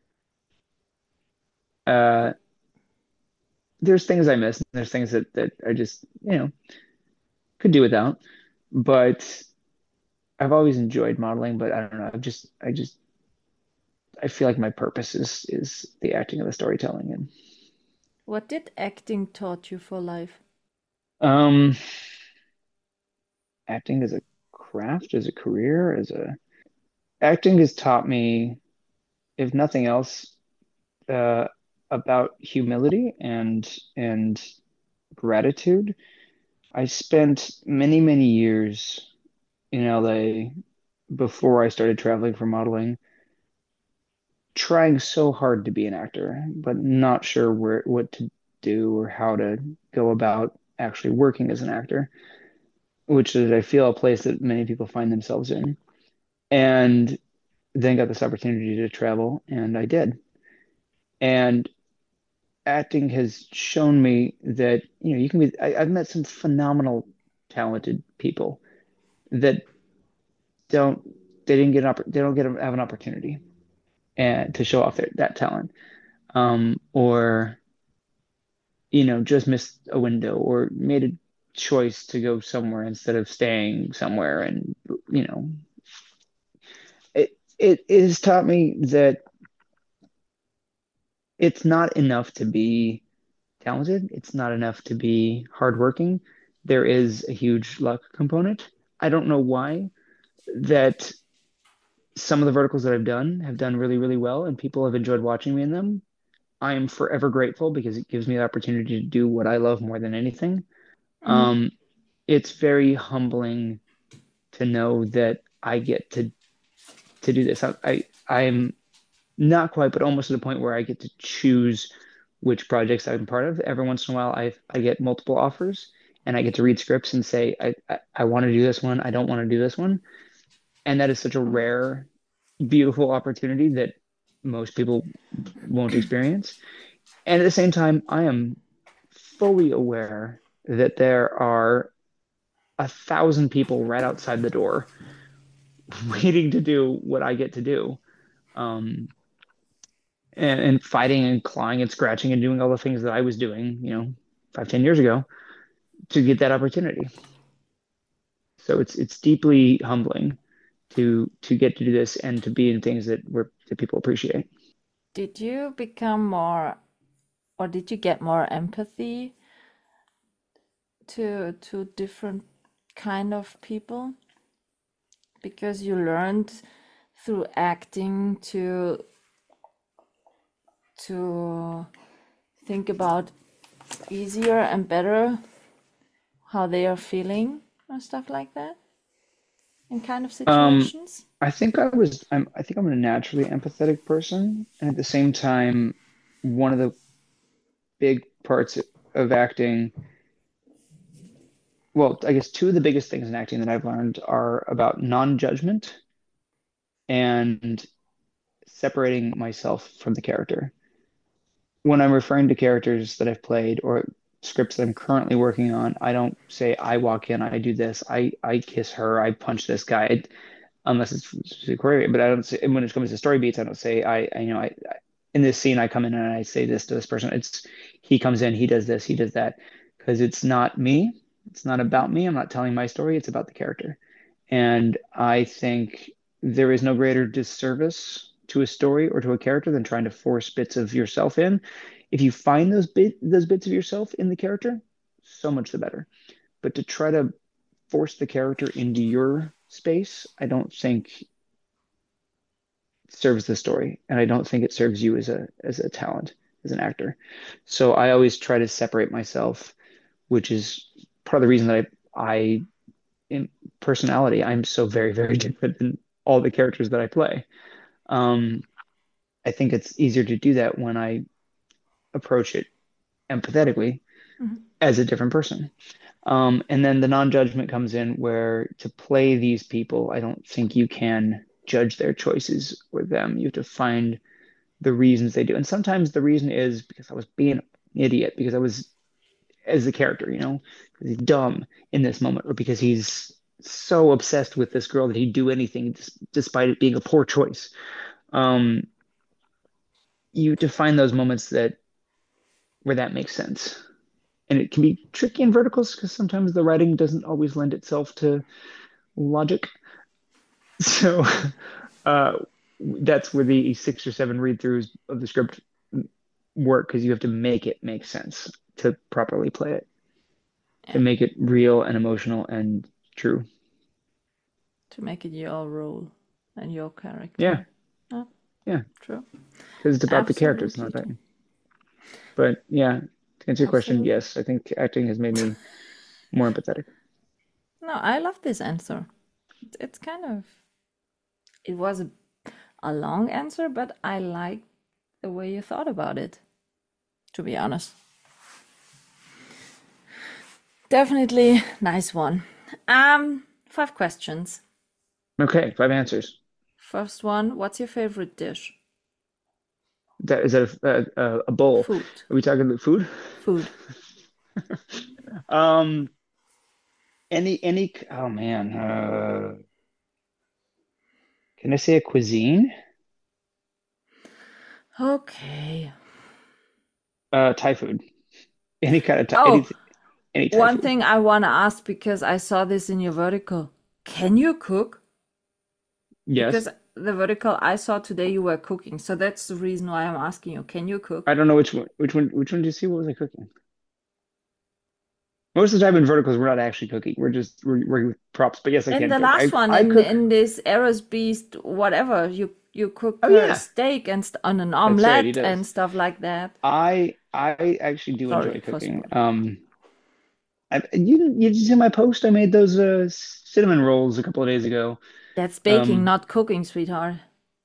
Uh, there's things I miss, and there's things that that I just, you know, could do without. But I've always enjoyed modeling, but I don't know. I've just I just I feel like my purpose is is the acting and the storytelling and What did acting taught you for life? um acting as a craft, as a career, as a acting has taught me, if nothing else, uh, about humility and and gratitude. I spent many, many years in L A before I started traveling for modeling, trying so hard to be an actor, but not sure where what to do or how to go about actually working as an actor, which is I feel a place that many people find themselves in. And then got this opportunity to travel, and I did. And acting has shown me that, you know, you can be, I, I've met some phenomenal, talented people that don't, they didn't get an oppor- they don't get a, have an opportunity and to show off their, that talent. Um, or, you know, just missed a window or made a choice to go somewhere instead of staying somewhere. And, you know, it, it, it has taught me that it's not enough to be talented. It's not enough to be hardworking. there is a huge luck component. I don't know why that some of the verticals that I've done have done really, really well, and people have enjoyed watching me in them. I am forever grateful because it gives me the opportunity to do what I love more than anything. Mm, Um, it's very humbling to know that I get to to do this. I, I I'm not quite, but almost to the point where I get to choose which projects I'm part of. Every once in a while, I I get multiple offers, and I get to read scripts and say, I I, I want to do this one. I don't want to do this one, and that is such a rare, beautiful opportunity that most people won't experience. And at the same time, I am fully aware that there are a thousand people right outside the door waiting to do what I get to do. Um, and, and fighting and clawing and scratching and doing all the things that I was doing, you know, five, ten years ago to get that opportunity. So it's it's deeply humbling to to get to do this and to be in things that were that people appreciate. did you become more, or did you get more empathy to to different kind of people because you learned through acting to to think about easier and better how they are feeling and stuff like that in kind of Um, situations? I think I was I'm I think I'm a naturally empathetic person, and at the same time, one of the big parts of acting, well, I guess two of the biggest things in acting that I've learned are about non-judgment and separating myself from the character. When I'm referring to characters that I've played or scripts that I'm currently working on, I don't say I walk in, I do this, I I kiss her, I punch this guy, unless it's choreographed. But I don't say when it comes to story beats, I don't say I, I you know I, I in this scene I come in and I say this to this person. It's he comes in, he does this, he does that, because it's not me. It's not about me. I'm not telling my story. It's about the character. And I think there is no greater disservice to a story or to a character than trying to force bits of yourself in. If you find those bit those bits of yourself in the character, so much the better. But to try to force the character into your space, I don't think serves the story, and I don't think it serves you as a as a talent, as an actor. So I always try to separate myself, which is part of the reason that I I in personality I'm so very very different than all the characters that I play. Um, I think it's easier to do that when I approach it empathetically Mhm. as a different person. Um, and then the non-judgment comes in where to play these people, I don't think you can judge their choices or them. You have to find the reasons they do. And sometimes the reason is because I was being an idiot, because I was as the character, you know, because he's dumb in this moment, or because he's so obsessed with this girl that he'd do anything despite it being a poor choice. Um, you have to find those moments that where that makes sense. And it can be tricky in verticals because sometimes the writing doesn't always lend itself to logic. So uh, that's where the six or seven read throughs of the script work because you have to make it make sense to properly play it, to Yeah, make it real and emotional and true. to make it your role and your Yeah, character. Yeah, yeah, true. because it's about the characters, Absolutely not true. writing. But yeah, to answer your question, Absolutely. yes, I think acting has made me more empathetic. No, I love this answer. It's it's kind of, it was a, a long answer, but I like the way you thought about it, to be honest. Definitely nice one. Um, five questions. Okay, five answers. First one, what's your favorite dish? That is that a, a, a bowl? Food. Are we talking about food? Food. Um, any any oh man, uh, can I say a cuisine? Okay. Uh, Thai food. Any kind of Thai, any Oh, any Thai one food. thing I want to ask because I saw this in your vertical. Can you cook? Yes. Because the vertical I saw today, you were cooking. So that's the reason why I'm asking you. Can you cook? I don't know which one which one which one did you see? What was I cooking? Most of the time in verticals, we're not actually cooking. We're just we're working with props. But yes, I And can the cook. last I one I in cook. in this Eros Beast, whatever, you you cook Oh uh, yeah, steak and st on an that's right. He omelette and does. stuff like that. I I actually do Sorry enjoy for cooking. spoiling. Um, I, you didn't you did see my post? I made those uh cinnamon rolls a couple of days ago. That's baking, Um, not cooking, sweetheart.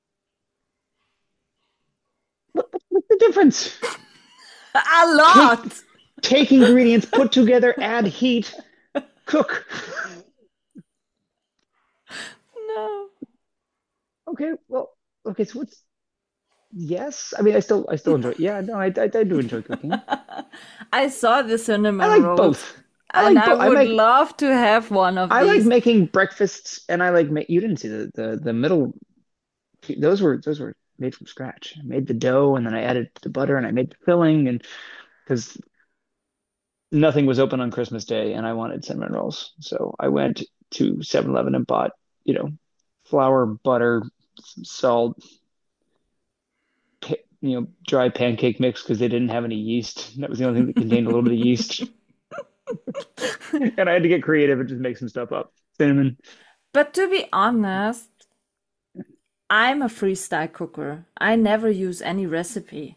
what, what's the difference? A Take lot. take ingredients, put together, add heat, cook. No. Okay, well, okay. So what's yes? I mean, I still I still enjoy. Yeah, no, I I, I do enjoy cooking. I saw the I cinnamon like rolls both. I and like I both. I would make love to have one of I like these. making breakfasts, and I like make. You didn't see the the the middle. Those were those were made from scratch. I made the dough, and then I added the butter, and I made the filling, and because nothing was open on Christmas Day, and I wanted cinnamon rolls, so I went to Seven Eleven and bought, you know, flour, butter, salt, pa you know, dry pancake mix because they didn't have any yeast. That was the only thing that contained a little bit of yeast, and I had to get creative and just make some stuff up. Cinnamon. But to be honest, I'm a freestyle cooker. I never use any recipe.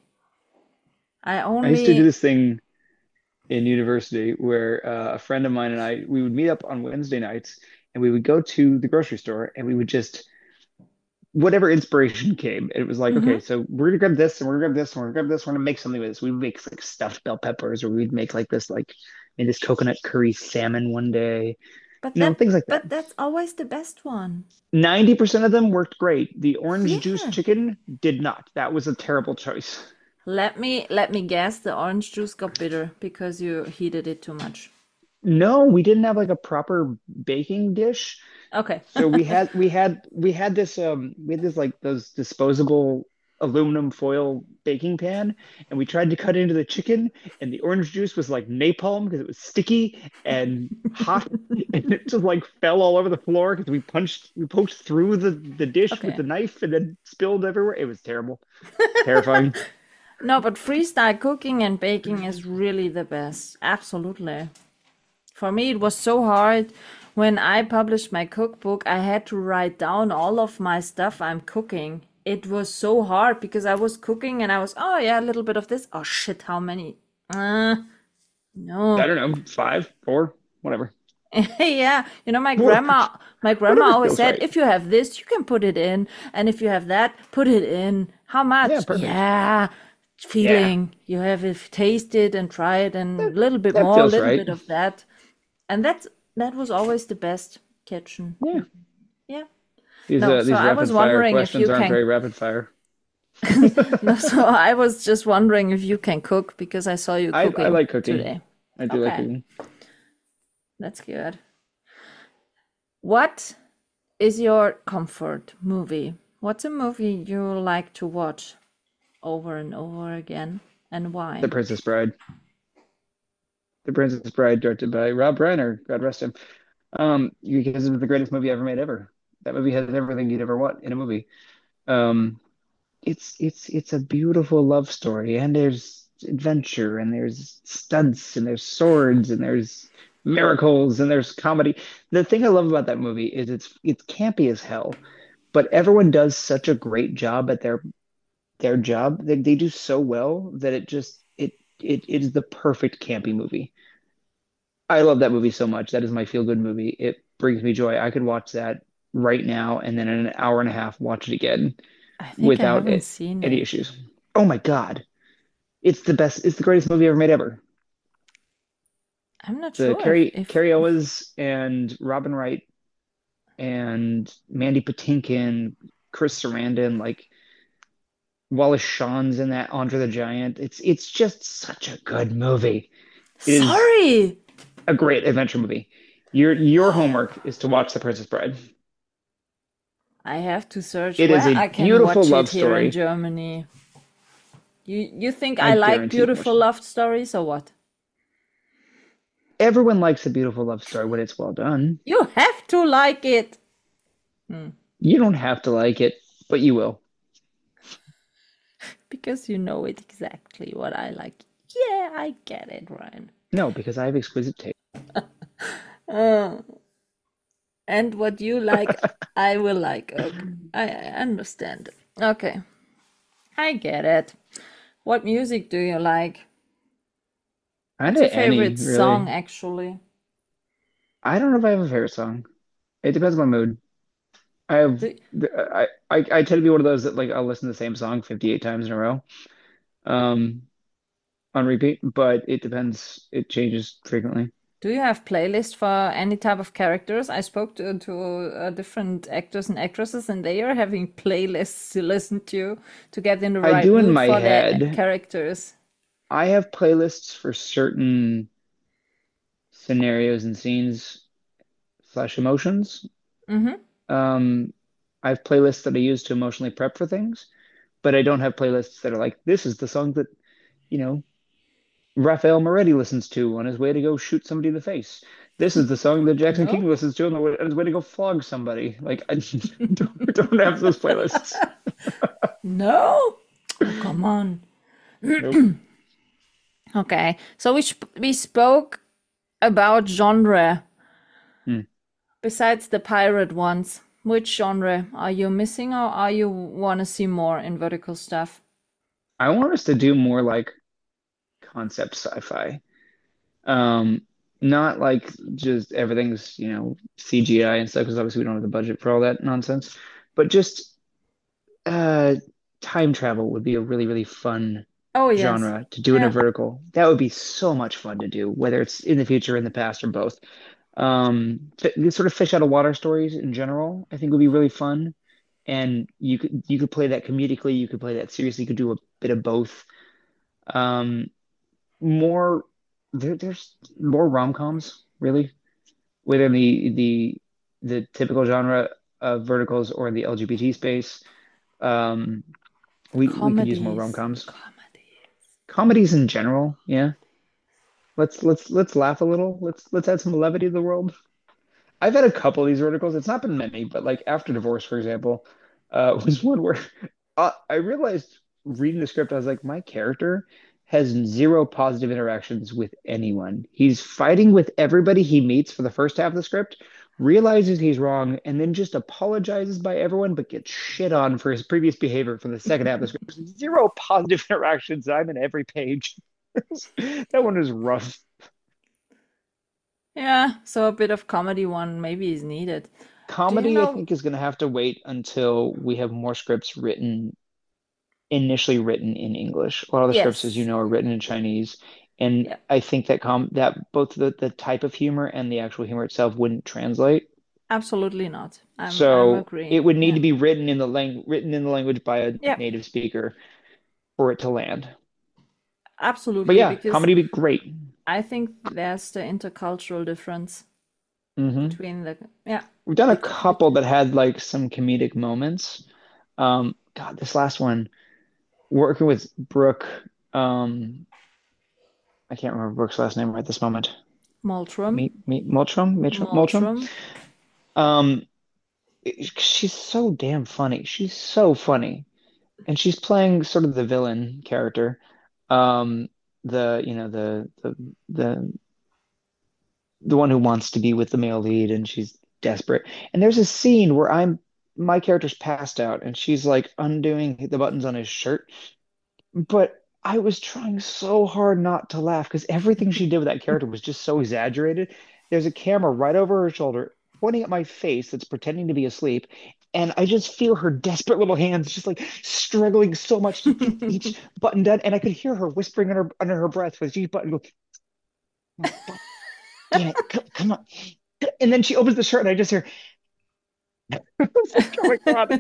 I I used to do only, this thing in university where uh, a friend of mine and I we would meet up on Wednesday nights and we would go to the grocery store and we would just whatever inspiration came. It was like, okay, Mhm. so we're gonna grab this and we're gonna grab this and we're gonna grab this. We're gonna make something with this. We'd make like stuffed bell peppers or we'd make like this like in this coconut curry salmon one day. But You know, that, things like that. but that's always the best one. ninety percent of them worked great. The orange juice Yeah. chicken did not. That was a terrible choice. Let me let me guess, the orange juice got bitter because you heated it too much. No, we didn't have like a proper baking dish. Okay. So we had we had we had this um we had this like those disposable aluminum foil baking pan and we tried to cut into the chicken and the orange juice was like napalm because it was sticky and hot and it just like fell all over the floor because we punched we poked through the the dish with Okay. the knife and then spilled everywhere. It was terrible. Terrifying. No, but freestyle cooking and baking is really the best. Absolutely. For me, it was so hard when I published my cookbook. I had to write down all of my stuff I'm cooking. It was so hard because I was cooking and I was, oh yeah, a little bit of this. Oh shit, how many? Uh, I no. don't know, five, four, whatever. Yeah, you know, my Whatever grandma, my grandma always feels said, right. if you have this, you can put it in, and if you have that, put it in. How Yeah, much? perfect. Yeah, Yeah, feeling. You have it tasted and tried, and that a little bit that more, a feels little right. bit of that. And that's that was always the best kitchen. Yeah. Yeah. These No, uh so these I was rapid fire wondering if you questions aren't can. very rapid fire. No, so I was just wondering if you can cook because I saw you I I cooking like cooking. today. I do like Okay, cooking. that's good. What is your comfort movie? What's a movie you like to watch over and over again, and The why? Princess Bride. The Princess Bride, directed by Rob Reiner, God rest him. Um, because it was the greatest movie ever made ever. That movie has everything you'd ever want in a movie. Um, it's it's it's a beautiful love story, and there's adventure, and there's stunts, and there's swords, and there's miracles, and there's comedy. The thing I love about that movie is it's it's campy as hell, but everyone does such a great job at their their job. They, they do so well that it just it it it is the perfect campy movie. I love that movie so much. That is my feel good movie. It brings me joy. I could watch that right now and then in an hour and a half watch it again I think I without haven't it, seen any it. issues. Oh my God. It's the best. It's the greatest movie ever made ever. I'm not The sure if Carrie if Carrie if Owens and Robin Wright and Mandy Patinkin, Chris Sarandon, like Wallace Shawn's in that, Andre the Giant. It's it's just such a good movie. It is sorry. a great adventure movie. Your your homework is to watch The Princess Bride. I have to search It is where a I can beautiful watch it love here in story. Germany. You you think I I like guarantee you can watch beautiful it. love stories or what? Everyone likes a beautiful love story when it's well done. You have to like it. Hmm. You don't have to like it, but you will. Because you know it exactly what I like. Yeah, I get it, Ryan. No, because I have exquisite taste. Uh, and what you like, I will like. Okay. I, I understand. Okay, I get it. What music do you like? Kind What's your of any, favorite song, really. actually? I don't know if I have a favorite song. It depends on my mood. I have, Do, I, I, I tend to be one of those that like I'll listen to the same song fifty-eight times in a row, um, on repeat, but it depends. It changes frequently. do you have playlists for any type of characters? I spoke to, to uh, different actors and actresses, and they are having playlists to listen to to get in the I right do in mood my for their head. characters. I have playlists for certain scenarios and scenes slash emotions. Mm-hmm. Um, I have playlists that I use to emotionally prep for things, but I don't have playlists that are like, this is the song that, you know, Raphael Moretti listens to on his way to go shoot somebody in the face. This is the song that Jackson King No? listens to on, the way, on his way to go flog somebody. Like, I don't, don't have those playlists. No? Oh, come on. Nope. Okay, so we sp we spoke about genre Hmm. besides the pirate ones. Which genre are you missing, or are you want to see more in vertical stuff? I want us to do more like concept sci-fi. Um, not like just everything's, you know, C G I and stuff, because obviously we don't have the budget for all that nonsense. But just uh time travel would be a really, really fun Oh yes, genre to do in a yeah, vertical. That would be so much fun to do, whether it's in the future, in the past, or both. Um, fi- these sort of fish out of water stories in general, I think would be really fun. And you could you could play that comedically, you could play that seriously, you could do a bit of both. Um, more there, there's more rom-coms, really, whether in the the the typical genre of verticals or in the L G B T space. Um, we we could use more comedies, rom-coms. comedy. Comedies in general, yeah. Let's let's let's laugh a little. Let's let's add some levity to the world. I've had a couple of these articles. It's not been many, but like After Divorce, for example, uh, was one where uh, I realized reading the script, I was like, my character has zero positive interactions with anyone. He's fighting with everybody he meets for the first half of the script, realizes he's wrong, and then just apologizes by everyone, but gets shit on for his previous behavior for the second half of the script. Zero positive interactions. I'm in every page. That one is rough. Yeah, so a bit of comedy one maybe is needed. Do you Comedy, I know? think, is going to have to wait until we have more scripts written, initially written in English. A lot of the scripts, as you Yes. know, are written in Chinese, and Yeah, I think that com that both the the type of humor and the actual humor itself wouldn't translate. absolutely not. I'm I'm So it agreeing. would need Yeah. to be written in the lang written in the language by a Yeah, native speaker for it to land. But absolutely, yeah, because comedy would be great. I think there's the intercultural difference Hmm. between the yeah, We've done a the couple comedy. that had like some comedic moments. Um, God, this last one, working with Brooke. Um, I can't remember Brooke's last name right this moment. Moultrie, Meet meet Moultram, Mitchum, Moultram. Moultrie. Um, it- she's so damn funny. She's so funny, and she's playing sort of the villain character. Um, the you know the the the the one who wants to be with the male lead, and she's desperate. And there's a scene where I'm my character's passed out, and she's like undoing the buttons on his shirt, but I was trying so hard not to laugh because everything she did with that character was just so exaggerated. There's a camera right over her shoulder pointing at my face that's pretending to be asleep. And I just feel her desperate little hands just like struggling so much to get each button done. And I could hear her whispering under, under her breath with each button, go, "But damn it, come, come on." And then she opens the shirt and I just hear, I was like, oh my God,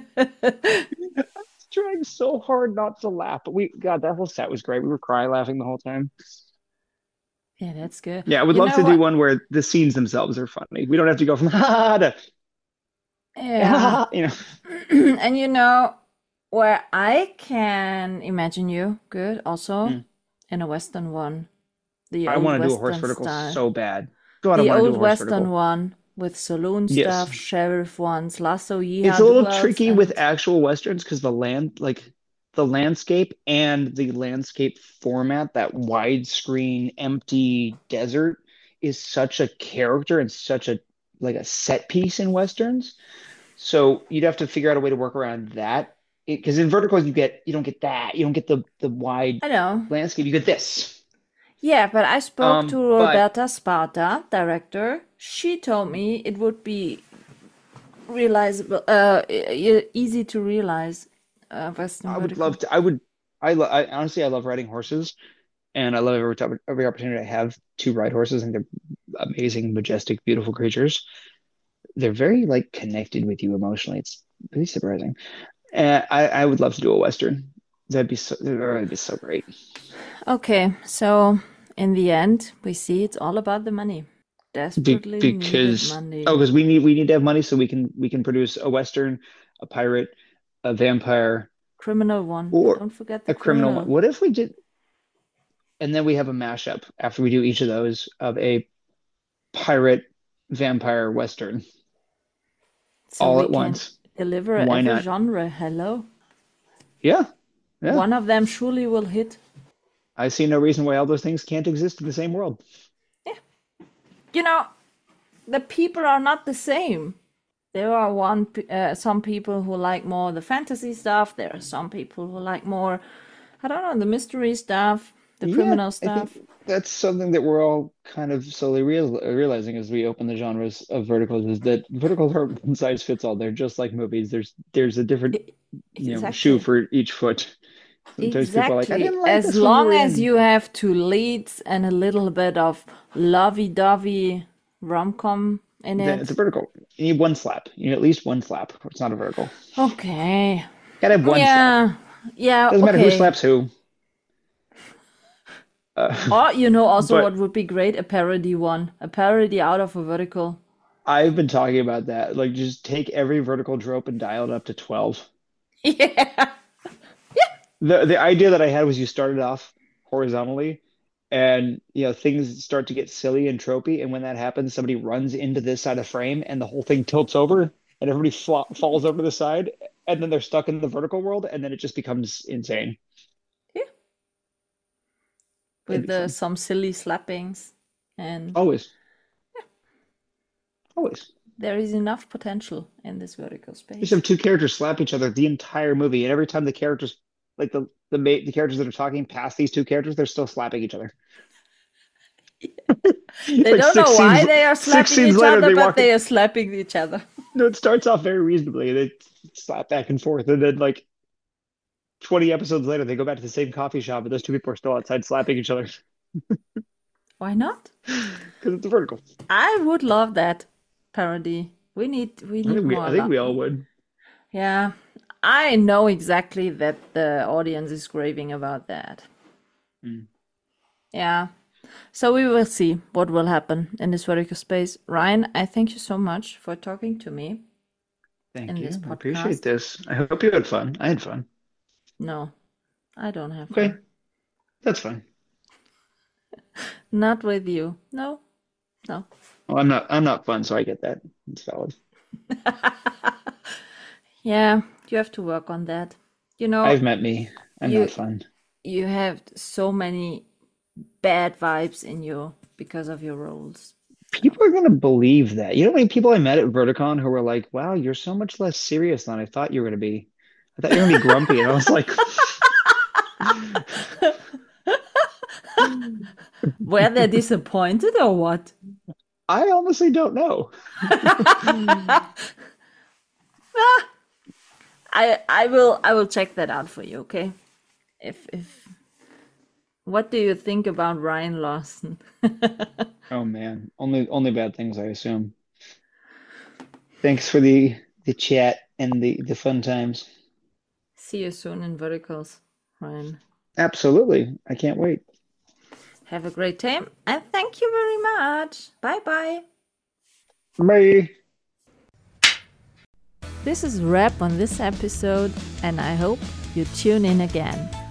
trying so hard not to laugh. But we, God, that whole set was great. We were crying laughing the whole time. Yeah, that's good. Yeah, I would You love know to do what? one where the scenes themselves are funny. We don't have to go from ha to Yeah. you know. And you know where I can imagine you good also Mm. in a Western one, the I old want to do a horse Western vertical style. so bad. God, I The want to do old a horse Western vertical. one with saloon Yes. stuff, sheriff ones, lasso It's yeehaw a little duels, tricky with and actual westerns because the land, like the landscape and the landscape format, that widescreen empty desert is such a character and such a like a set piece in Westerns. So you'd have to figure out a way to work around that. Because in verticals you get you don't get that. You don't get the the wide I know. landscape. You get this. Yeah, but I spoke Um, to but Roberta Sparta, director. She told me it would be realizable, uh, e- e- easy to realize uh, Western I would vertical. love to. I would. I, lo- I honestly I love riding horses, and I love every time every opportunity I have to ride horses. I think they're amazing, majestic, beautiful creatures. They're very like connected with you emotionally. It's really surprising. And I, I would love to do a Western. That'd be so that'd be so great. Okay, so in the end, we see it's all about the money. Be Desperately needed because money. oh, because we need we need to have money so we can we can produce a Western, a pirate, a vampire, Criminal one. or Don't forget a the criminal. criminal. What if we did, and then we have a mashup after we do each of those of a pirate, vampire, Western So all we at can once? deliver Why every not? genre. Hello. Yeah, yeah. One of them surely will hit. I see no reason why all those things can't exist in the same world. You know, the people are not the same. There are one pe- uh, some people who like more the fantasy stuff. There are some people who like more, I don't know, the mystery stuff, the Yeah, criminal I stuff. think that's something that we're all kind of slowly real realizing as we open the genres of verticals is that verticals aren't one size fits all. They're just like movies. There's there's a different, E- you know, shoe Exactly. for each foot. Sometimes people are like, I Exactly. didn't like As this when you long were as in. you have two leads and a little bit of lovey-dovey rom-com in Then it's a it. vertical. You need one slap. You need at least one slap. It's not a vertical. Okay. Gotta have one slap. Yeah. Yeah, Doesn't matter who okay. slaps who. Uh, Or, you know, also what but would be great, a parody one. A parody out of a vertical. I've been talking about that. Like, just take every vertical trope and dial it up to twelve. Yeah. The the idea that I had was you started off horizontally and you know things start to get silly and tropey, and when that happens, somebody runs into this side of frame and the whole thing tilts over and everybody flo falls over to the side and then they're stuck in the vertical world and then it just becomes insane. Yeah. That'd With be uh, fun. some silly slappings. And Always. Always. there is enough potential in this vertical Just space. have two characters slap each other the entire movie, and every time the characters, like the the ma- the characters that are talking past these two characters, they're still slapping each other. They Like don't six know why scenes, they are six slapping scenes each later, other, they but walk. they are slapping each other. No, it starts off very reasonably. They slap back and forth, and then like twenty episodes later, they go back to the same coffee shop, and those two people are still outside slapping each other Why not? because it's a vertical. I would love that parody. We need we I need think we, more I of think that. we all would. Yeah. I know exactly that the audience is craving about that. Mm. Yeah. So we will see what will happen in this vertical space. Ryan, I thank you so much for talking to me Thank in you. this I appreciate podcast. this. I hope you had fun. I had fun. No, I don't have Okay, fun. that's fine. Not with you. No, no. Well, I'm not. I'm not fun, so I get that. It's valid. Yeah, you have to work on that. You know, I've met me. I'm you not fun. you have so many bad vibes in you because of your roles. People are gonna believe that. You know how many people I met at Verticon who were like, "Wow, you're so much less serious than I thought you were gonna be. I thought you were gonna be grumpy," and I was like, Were they disappointed or what? "I honestly don't know." I I will I will check that out for you, okay? If if what do you think about Ryan Lawson? Oh man, only only bad things, I assume. Thanks for the the chat and the the fun times. See you soon in verticals, Ryan. Absolutely. I can't wait. Have a great time and thank you very much. Bye bye. Bye. This is a wrap on this episode, and I hope you tune in again.